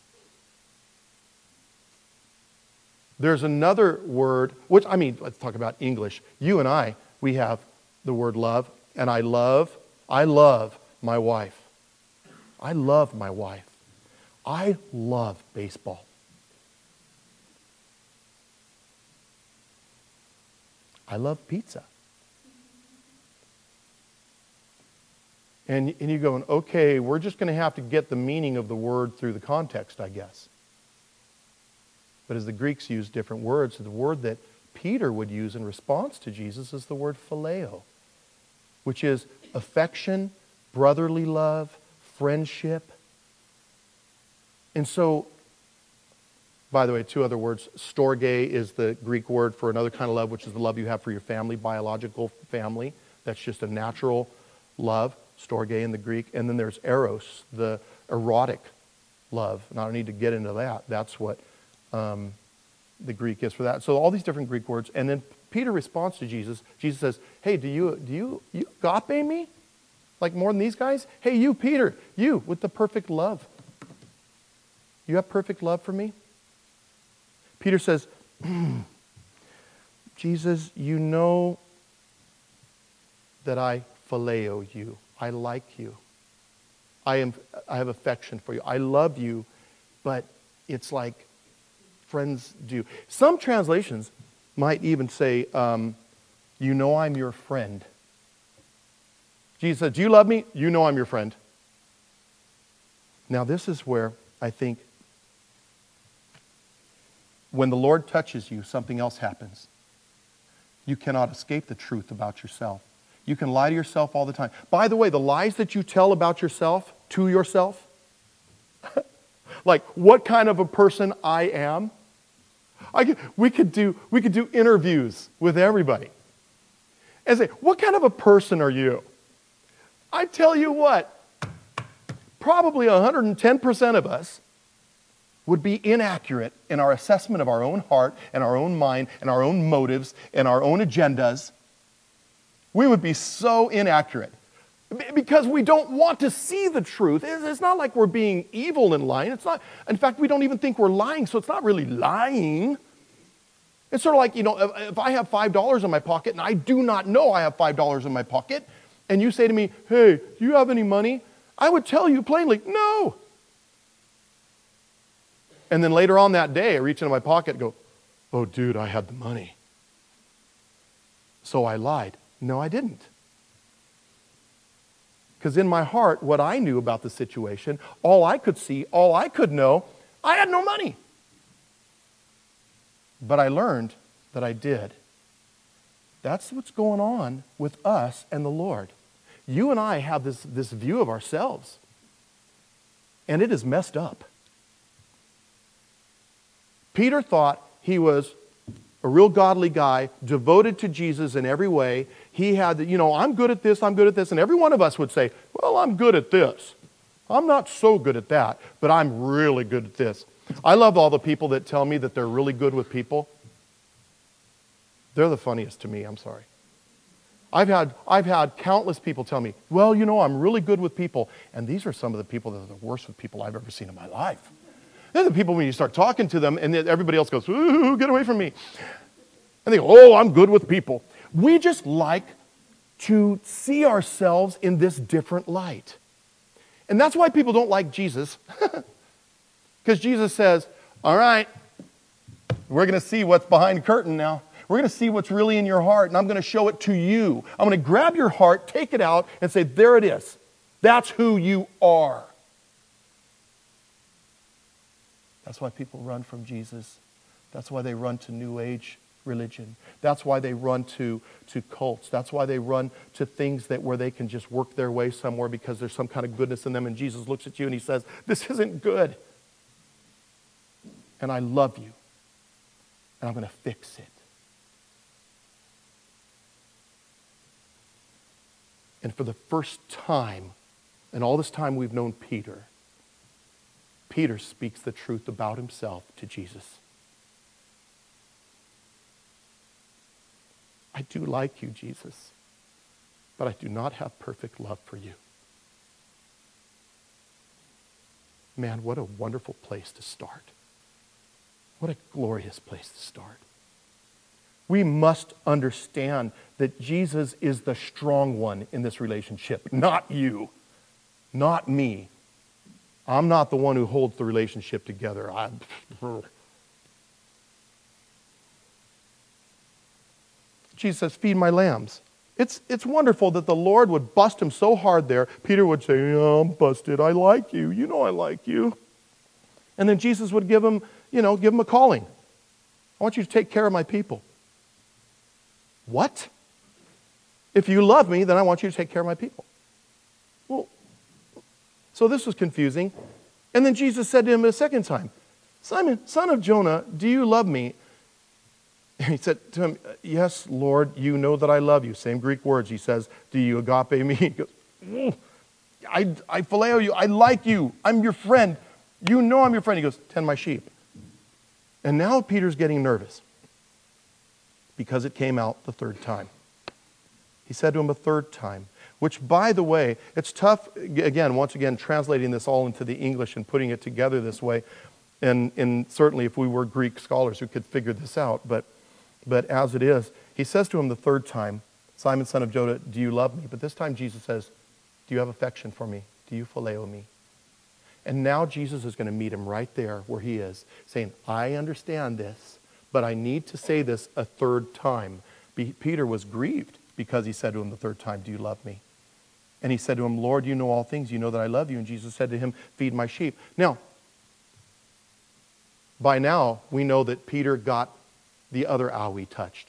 There's another word, which, I mean, let's talk about English. You and I, we have the word love, and I love, I love my wife. I love my wife. I love baseball. I love pizza. And, and you're going, okay, we're just going to have to get the meaning of the word through the context, I guess. But as the Greeks use different words, the word that Peter would use in response to Jesus is the word phileo. which is affection, brotherly love, friendship. And so, by the way, two other words. Storge is the Greek word for another kind of love, which is the love you have for your family, biological family. That's just a natural love, storge in the Greek. And then there's eros, the erotic love. And I don't need to get into that. That's what um, the Greek is for that. So all these different Greek words. And then Peter responds to Jesus. Jesus says, hey, do you, do you, you agape me? Like more than these guys? Hey, you, Peter, you with the perfect love. You have perfect love for me? Peter says, Jesus, you know that I phileo you. I like you. I am. I have affection for you. I love you, but it's like friends do. Some translations might even say, um, you know I'm your friend. Jesus says, do you love me? You know I'm your friend. Now this is where I think when the Lord touches you, something else happens. You cannot escape the truth about yourself. You can lie to yourself all the time. By the way, the lies that you tell about yourself, to yourself, like what kind of a person I am, I could, we could do we could do interviews with everybody and say, what kind of a person are you? I tell you what, probably one hundred ten percent of us would be inaccurate in our assessment of our own heart and our own mind and our own motives and our own agendas. We would be so inaccurate because we don't want to see the truth. It's not like we're being evil and lying. It's not. In fact, we don't even think we're lying, so it's not really lying. It's sort of like, you know, if I have five dollars in my pocket and I do not know I have five dollars in my pocket, and you say to me, hey, do you have any money? I would tell you plainly, no. And then later on that day, I reach into my pocket and go, oh, dude, I had the money. So I lied. No, I didn't. Because in my heart, what I knew about the situation, all I could see, all I could know, I had no money. But I learned that I did. That's what's going on with us and the Lord. You and I have this, this view of ourselves. And it is messed up. Peter thought he was a real godly guy, devoted to Jesus in every way. He had, the, you know, I'm good at this, I'm good at this. And every one of us would say, well, I'm good at this. I'm not so good at that, but I'm really good at this. I love all the people that tell me that they're really good with people. They're the funniest to me, I'm sorry. I've had, I've had countless people tell me, well, you know, I'm really good with people. And these are some of the people that are the worst with people I've ever seen in my life. They're the people when you start talking to them and then everybody else goes, ooh, get away from me. And they go, oh, I'm good with people. We just like to see ourselves in this different light. And that's why people don't like Jesus. Because Jesus says, all right, we're going to see what's behind the curtain now. We're going to see what's really in your heart, and I'm going to show it to you. I'm going to grab your heart, take it out, and say, there it is. That's who you are. That's why people run from Jesus. That's why they run to New Age religion. That's why they run to, to cults. That's why they run to things that where they can just work their way somewhere because there's some kind of goodness in them. And Jesus looks at you and he says, this isn't good. And I love you. And I'm going to fix it. And for the first time, in all this time we've known Peter, Peter speaks the truth about himself to Jesus. I do like you, Jesus, but I do not have perfect love for you. Man, what a wonderful place to start. What a glorious place to start. We must understand that Jesus is the strong one in this relationship, not you, not me. I'm not the one who holds the relationship together. I, Jesus says, feed my lambs. It's, it's wonderful that the Lord would bust him so hard there. Peter would say, yeah, I'm busted. I like you. You know I like you. And then Jesus would give him, you know, give him a calling. I want you to take care of my people. What? If you love me, then I want you to take care of my people. Well, so this was confusing. And then Jesus said to him a second time, Simon, son of Jonah, do you love me? And he said to him, yes, Lord, you know that I love you. Same Greek words. He says, do you agape me? He goes, mm, I, I phileo you. I like you. I'm your friend. You know I'm your friend. He goes, tend my sheep. And now Peter's getting nervous because it came out the third time. He said to him a third time, which, by the way, it's tough, again, once again, translating this all into the English and putting it together this way. And, and certainly if we were Greek scholars who could figure this out, but, but as it is, he says to him the third time, Simon, son of Jonah, do you love me? But this time Jesus says, do you have affection for me? Do you phileo me? And now Jesus is going to meet him right there where he is, saying, I understand this, but I need to say this a third time. Be- Peter was grieved because he said to him the third time, do you love me? And he said to him, Lord, you know all things. You know that I love you. And Jesus said to him, feed my sheep. Now, by now, we know that Peter got the other owl he touched.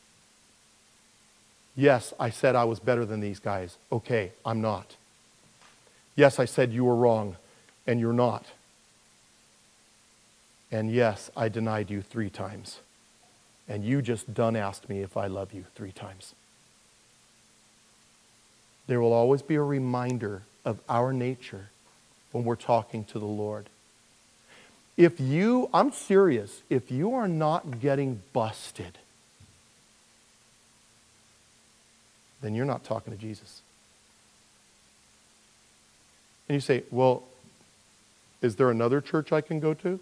Yes, I said I was better than these guys. Okay, I'm not. Yes, I said you were wrong, and you're not. And yes, I denied you three times. And you just done asked me if I love you three times. There will always be a reminder of our nature when we're talking to the Lord. If you, I'm serious, if you are not getting busted, then you're not talking to Jesus. And you say, well, is there another church I can go to?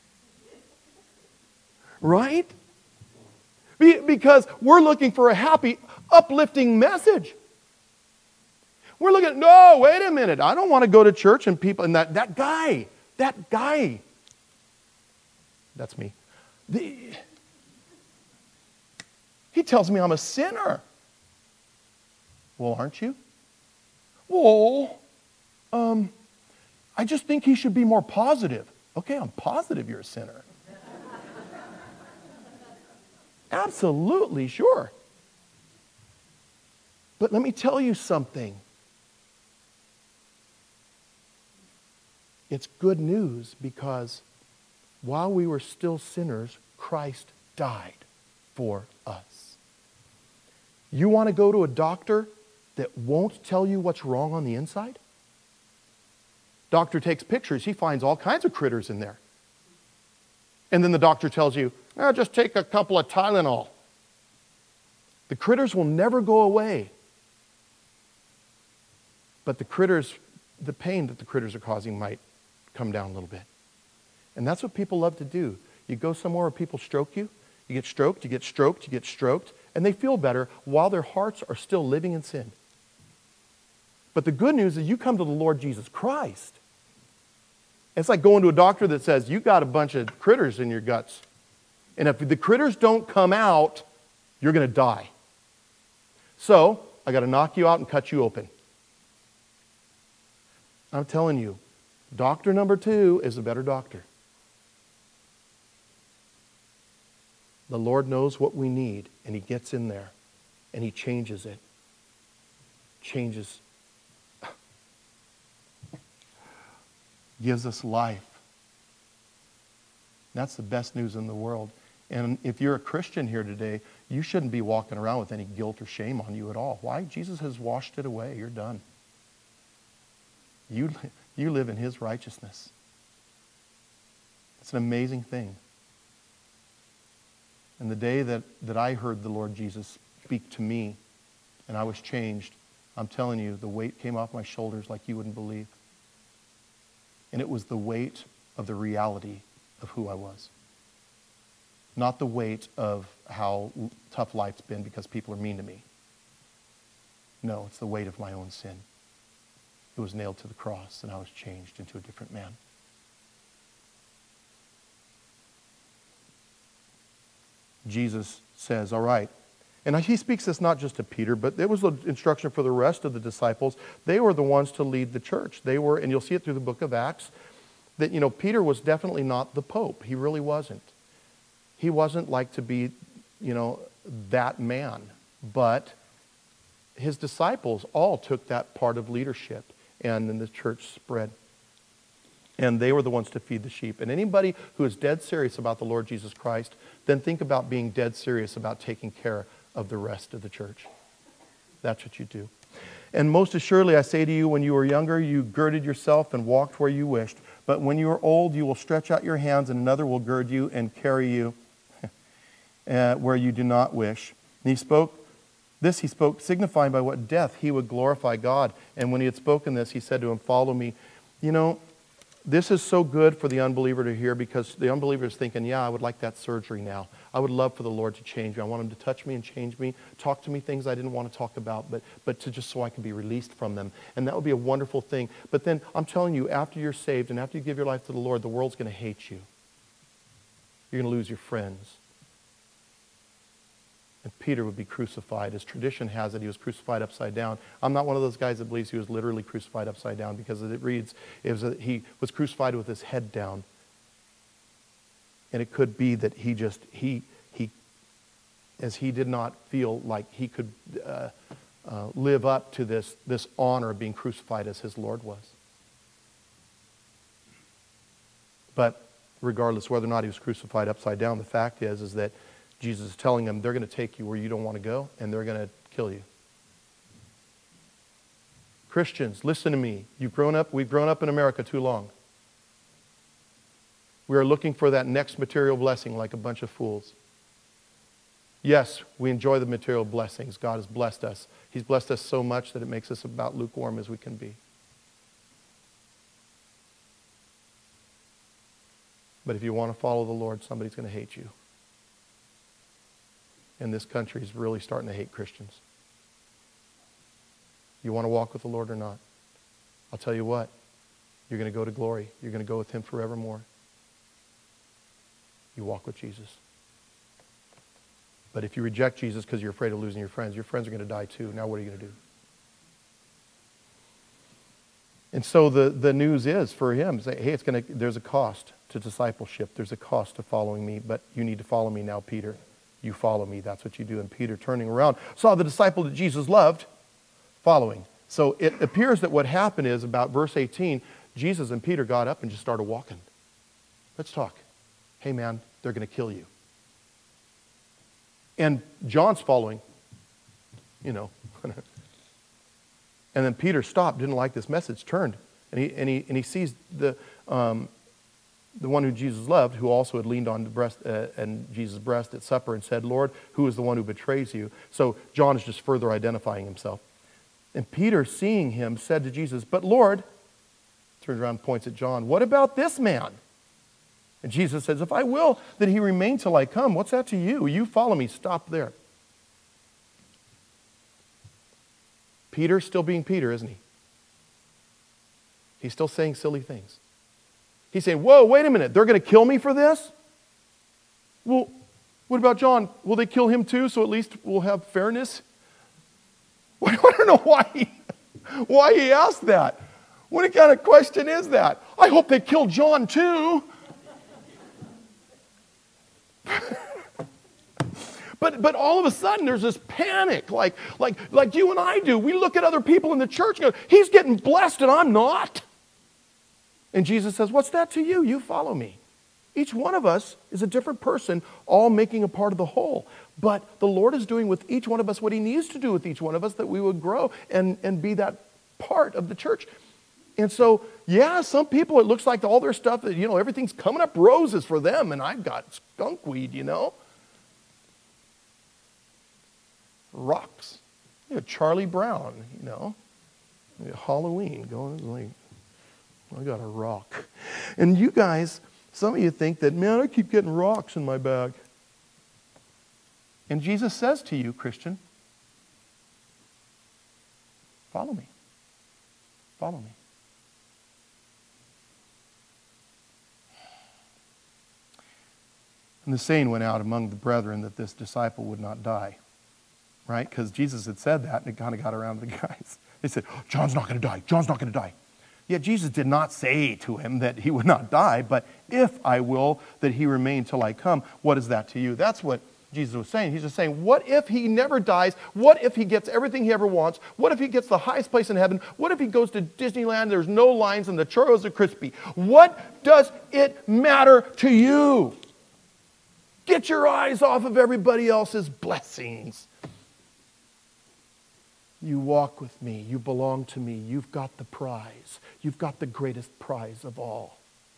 Right? Be- because we're looking for a happy, uplifting message. We're looking, no, wait a minute. I don't want to go to church and people, and that, that guy, that guy, that's me. The, he tells me I'm a sinner. Well, aren't you? Well, um, I just think he should be more positive. Okay, I'm positive you're a sinner. Absolutely, sure. But let me tell you something. It's good news because while we were still sinners, Christ died for us. You want to go to a doctor that won't tell you what's wrong on the inside? Doctor takes pictures. He finds all kinds of critters in there. And then the doctor tells you, oh, just take a couple of Tylenol. The critters will never go away. But the critters, the pain that the critters are causing might come down a little bit. And that's what people love to do. You go somewhere where people stroke you, you get stroked, you get stroked, you get stroked, and they feel better while their hearts are still living in sin. But the good news is you come to the Lord Jesus Christ. It's like going to a doctor that says, you got a bunch of critters in your guts. And if the critters don't come out, you're going to die. So, I got to knock you out and cut you open. I'm telling you, doctor number two is a better doctor. The Lord knows what we need, and He gets in there, and He changes it. Changes. Gives us life. That's the best news in the world. And if you're a Christian here today, you shouldn't be walking around with any guilt or shame on you at all. Why? Jesus has washed it away. You're done. You, you live in His righteousness. It's an amazing thing. And the day that, that I heard the Lord Jesus speak to me and I was changed, I'm telling you, the weight came off my shoulders like you wouldn't believe. And it was the weight of the reality of who I was. Not the weight of how tough life's been because people are mean to me. No, it's the weight of my own sin. It was nailed to the cross, and I was changed into a different man. Jesus says, all right. And he speaks this not just to Peter, but it was the instruction for the rest of the disciples. They were the ones to lead the church. They were, and you'll see it through the book of Acts, that, you know, Peter was definitely not the Pope. He really wasn't. He wasn't like to be, you know, that man. But his disciples all took that part of leadership, and then the church spread. And they were the ones to feed the sheep. And anybody who is dead serious about the Lord Jesus Christ, then think about being dead serious about taking care of the rest of the church. That's what you do. And most assuredly, I say to you, when you were younger, you girded yourself and walked where you wished. But when you are old, you will stretch out your hands, and another will gird you and carry you uh, where you do not wish. And he spoke this, he spoke, signifying by what death he would glorify God. And when he had spoken this, he said to him, follow me. You know, this is so good for the unbeliever to hear, because the unbeliever is thinking, yeah, I would like that surgery now. I would love for the Lord to change me. I want him to touch me and change me, talk to me things I didn't want to talk about, but, but to just so I can be released from them. And that would be a wonderful thing. But then I'm telling you, after you're saved and after you give your life to the Lord, the world's going to hate you. You're going to lose your friends. And Peter would be crucified. As tradition has it, he was crucified upside down. I'm not one of those guys that believes he was literally crucified upside down, because it reads, it was a, he was crucified with his head down. And it could be that he just, he, he, as he did not feel like he could uh, uh, live up to this, this honor of being crucified as his Lord was. But regardless whether or not he was crucified upside down, the fact is, is that Jesus is telling them they're going to take you where you don't want to go, and they're going to kill you. Christians, listen to me. You've grown up, we've grown up in America too long. We are looking for that next material blessing like a bunch of fools. Yes, we enjoy the material blessings. God has blessed us. He's blessed us so much that it makes us about lukewarm as we can be. But if you want to follow the Lord, somebody's going to hate you. And this country is really starting to hate Christians. You want to walk with the Lord or not? I'll tell you what. You're going to go to glory. You're going to go with him forevermore. You walk with Jesus. But if you reject Jesus because you're afraid of losing your friends, your friends are going to die too. Now what are you going to do? And so the, the news is for him, say, hey, it's going to, there's a cost to discipleship. There's a cost to following me, but you need to follow me now, Peter. You follow me. That's what you do. And Peter, turning around, saw the disciple that Jesus loved following. So it appears that what happened is, about verse eighteen, Jesus and Peter got up and just started walking. Let's talk. Hey, man, they're going to kill you. And John's following, you know. And then Peter stopped, didn't like this message, turned, and he and he and he sees the um, the one who Jesus loved, who also had leaned on the breast uh, and Jesus' breast at supper and said, Lord, who is the one who betrays you? So John is just further identifying himself. And Peter, seeing him, said to Jesus, but Lord, turns around and points at John, what about this man? And Jesus says, if I will that he remain till I come, what's that to you? You follow me. Stop there. Peter's still being Peter, isn't he? He's still saying silly things. He's saying, whoa, wait a minute. They're going to kill me for this? Well, what about John? Will they kill him too, so at least we'll have fairness? I don't know why he, why he asked that. What kind of question is that? I hope they kill John too. But but all of a sudden there's this panic, like, like, like you and I do. We look at other people in the church and go, he's getting blessed and I'm not. And Jesus says, what's that to you? You follow me. Each one of us is a different person, all making a part of the whole. But the Lord is doing with each one of us what he needs to do with each one of us, that we would grow and, and be that part of the church. And so, yeah, some people, it looks like all their stuff, that you know, everything's coming up roses for them, and I've got skunkweed, you know. Rocks. You know, Charlie Brown, you know. Halloween, going like, I got a rock. And you guys, some of you think that, man, I keep getting rocks in my bag. And Jesus says to you, Christian, follow me. Follow me. And the saying went out among the brethren that this disciple would not die. Right? Because Jesus had said that, and it kind of got around the guys. They said, oh, John's not going to die. John's not going to die. Yet Jesus did not say to him that he would not die, but if I will that he remain till I come, what is that to you? That's what Jesus was saying. He's just saying, what if he never dies? What if he gets everything he ever wants? What if he gets the highest place in heaven? What if he goes to Disneyland, there's no lines and the churros are crispy? What does it matter to you? Get your eyes off of everybody else's blessings. You walk with me. You belong to me. You've got the prize. You've got the greatest prize of all.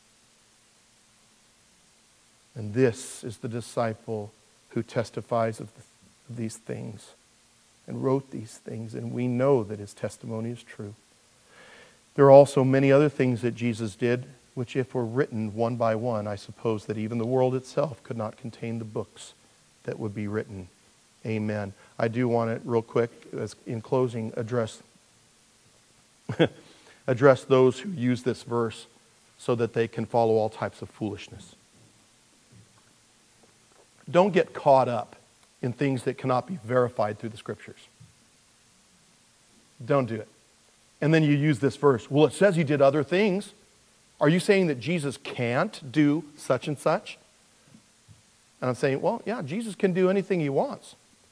And this is the disciple who testifies of, the, of these things and wrote these things, and we know that his testimony is true. There are also many other things that Jesus did, which if were written one by one, I suppose that even the world itself could not contain the books that would be written. Amen. I do want to, real quick, as in closing, address, address those who use this verse so that they can follow all types of foolishness. Don't get caught up in things that cannot be verified through the Scriptures. Don't do it. And then you use this verse. Well, it says he did other things. Are you saying that Jesus can't do such and such? And I'm saying, well, yeah, Jesus can do anything he wants.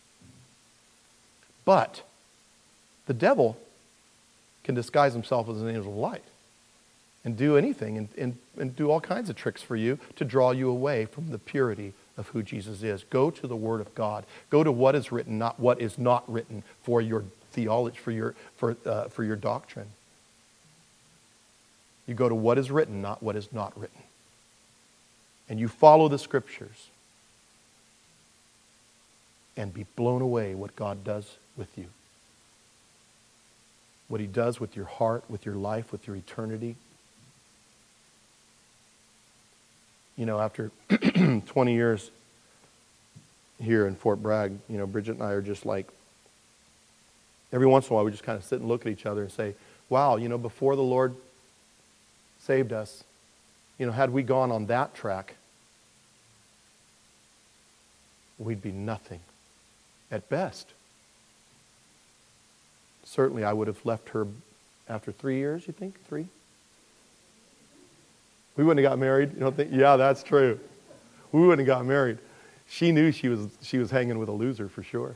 But the devil can disguise himself as an angel of light and do anything and, and, and do all kinds of tricks for you to draw you away from the purity of who Jesus is. Go to the Word of God. Go to what is written, not what is not written for your theology, for your, for, uh, for your doctrine. You go to what is written, not what is not written. And you follow the Scriptures and be blown away what God does with you. What he does with your heart, with your life, with your eternity. You know, after twenty years here in Fort Bragg, you know, Bridget and I are just like, every once in a while we just kind of sit and look at each other and say, wow, you know, before the Lord saved us, you know, had we gone on that track, we'd be nothing at best. Certainly I would have left her after three years, you think? Three? We wouldn't have got married. You don't think? Yeah, that's true. We wouldn't have got married. She knew she was she was hanging with a loser for sure.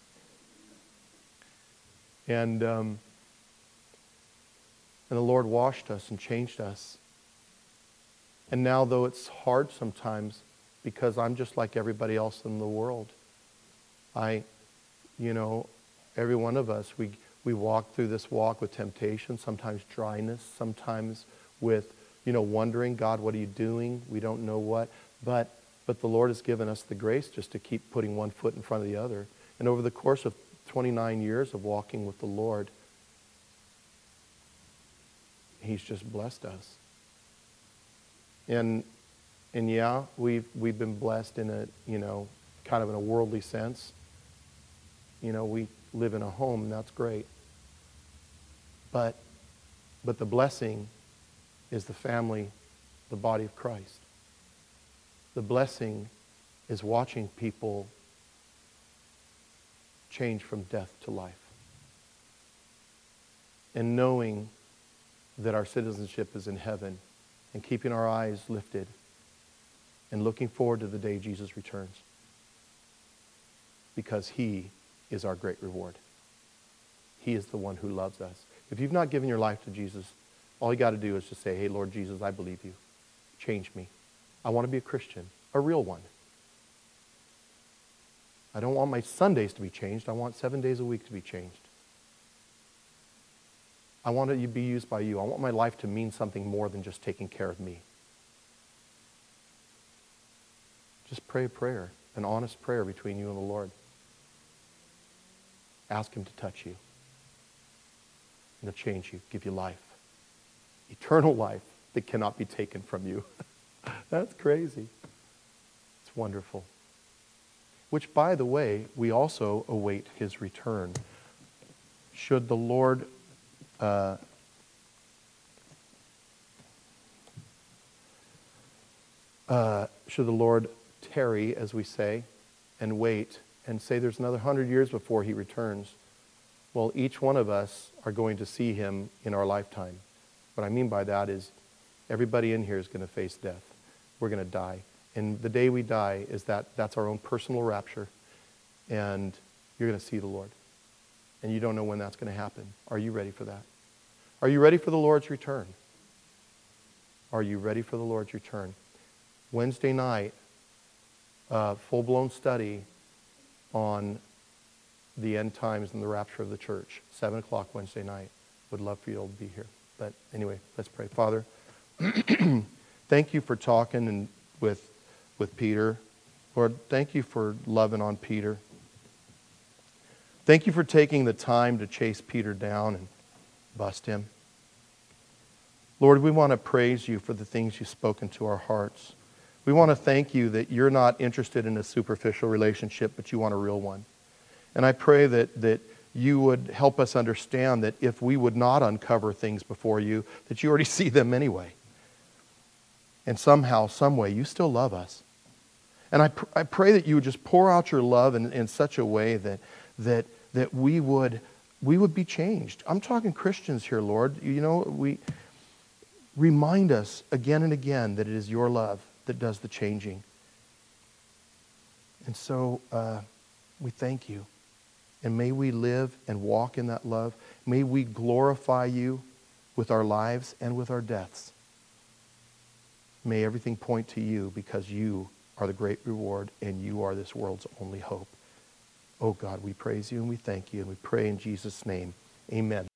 And um, and the Lord washed us and changed us. And now, though it's hard sometimes, because I'm just like everybody else in the world. I, you know, every one of us, we we walk through this walk with temptation, sometimes dryness, sometimes with, you know, wondering, God, what are you doing? We don't know what. But but the Lord has given us the grace just to keep putting one foot in front of the other. And over the course of twenty-nine years of walking with the Lord, he's just blessed us. And and yeah, we've we've been blessed in a, you know, kind of in a worldly sense. You know, we live in a home, and that's great. But but the blessing is the family, the body of Christ. The blessing is watching people change from death to life. And knowing that our citizenship is in heaven, and keeping our eyes lifted and looking forward to the day Jesus returns. Because he is our great reward. He is the one who loves us. If you've not given your life to Jesus, all you got to do is just say, hey, Lord Jesus, I believe you. Change me. I want to be a Christian, a real one. I don't want my Sundays to be changed. I want seven days a week to be changed. I want to be used by you. I want my life to mean something more than just taking care of me. Just pray a prayer, an honest prayer between you and the Lord. Ask him to touch you. And he'll change you, give you life. Eternal life that cannot be taken from you. That's crazy. It's wonderful. Which, by the way, we also await his return. Should the Lord uh, uh, should the Lord tarry, as we say, and wait, and say there's another hundred years before he returns, well, each one of us are going to see him in our lifetime. What I mean by that is everybody in here is going to face death. We're going to die. And the day we die is that that's our own personal rapture, and you're going to see the Lord. And you don't know when that's going to happen. Are you ready for that? Are you ready for the Lord's return? Are you ready for the Lord's return? Wednesday night, uh, full-blown study on the end times and the rapture of the church. seven o'clock Wednesday night. Would love for you all to be here. But anyway, let's pray. Father, thank you for talking and with, with Peter. Lord, thank you for loving on Peter. Thank you for taking the time to chase Peter down and bust him. Lord, we want to praise you for the things you've spoken to our hearts. We want to thank you that you're not interested in a superficial relationship, but you want a real one. And I pray that, that you would help us understand that if we would not uncover things before you, that you already see them anyway. And somehow, some way, you still love us. And I, pr- I pray that you would just pour out your love in, in such a way that, that, that we would, we would be changed. I'm talking Christians here, Lord. You know, we remind us again and again that it is your love that does the changing. And so uh, we thank you. And may we live and walk in that love. May we glorify you with our lives and with our deaths. May everything point to you, because you are the great reward and you are this world's only hope. Oh God, we praise you and we thank you, and we pray in Jesus' name. Amen.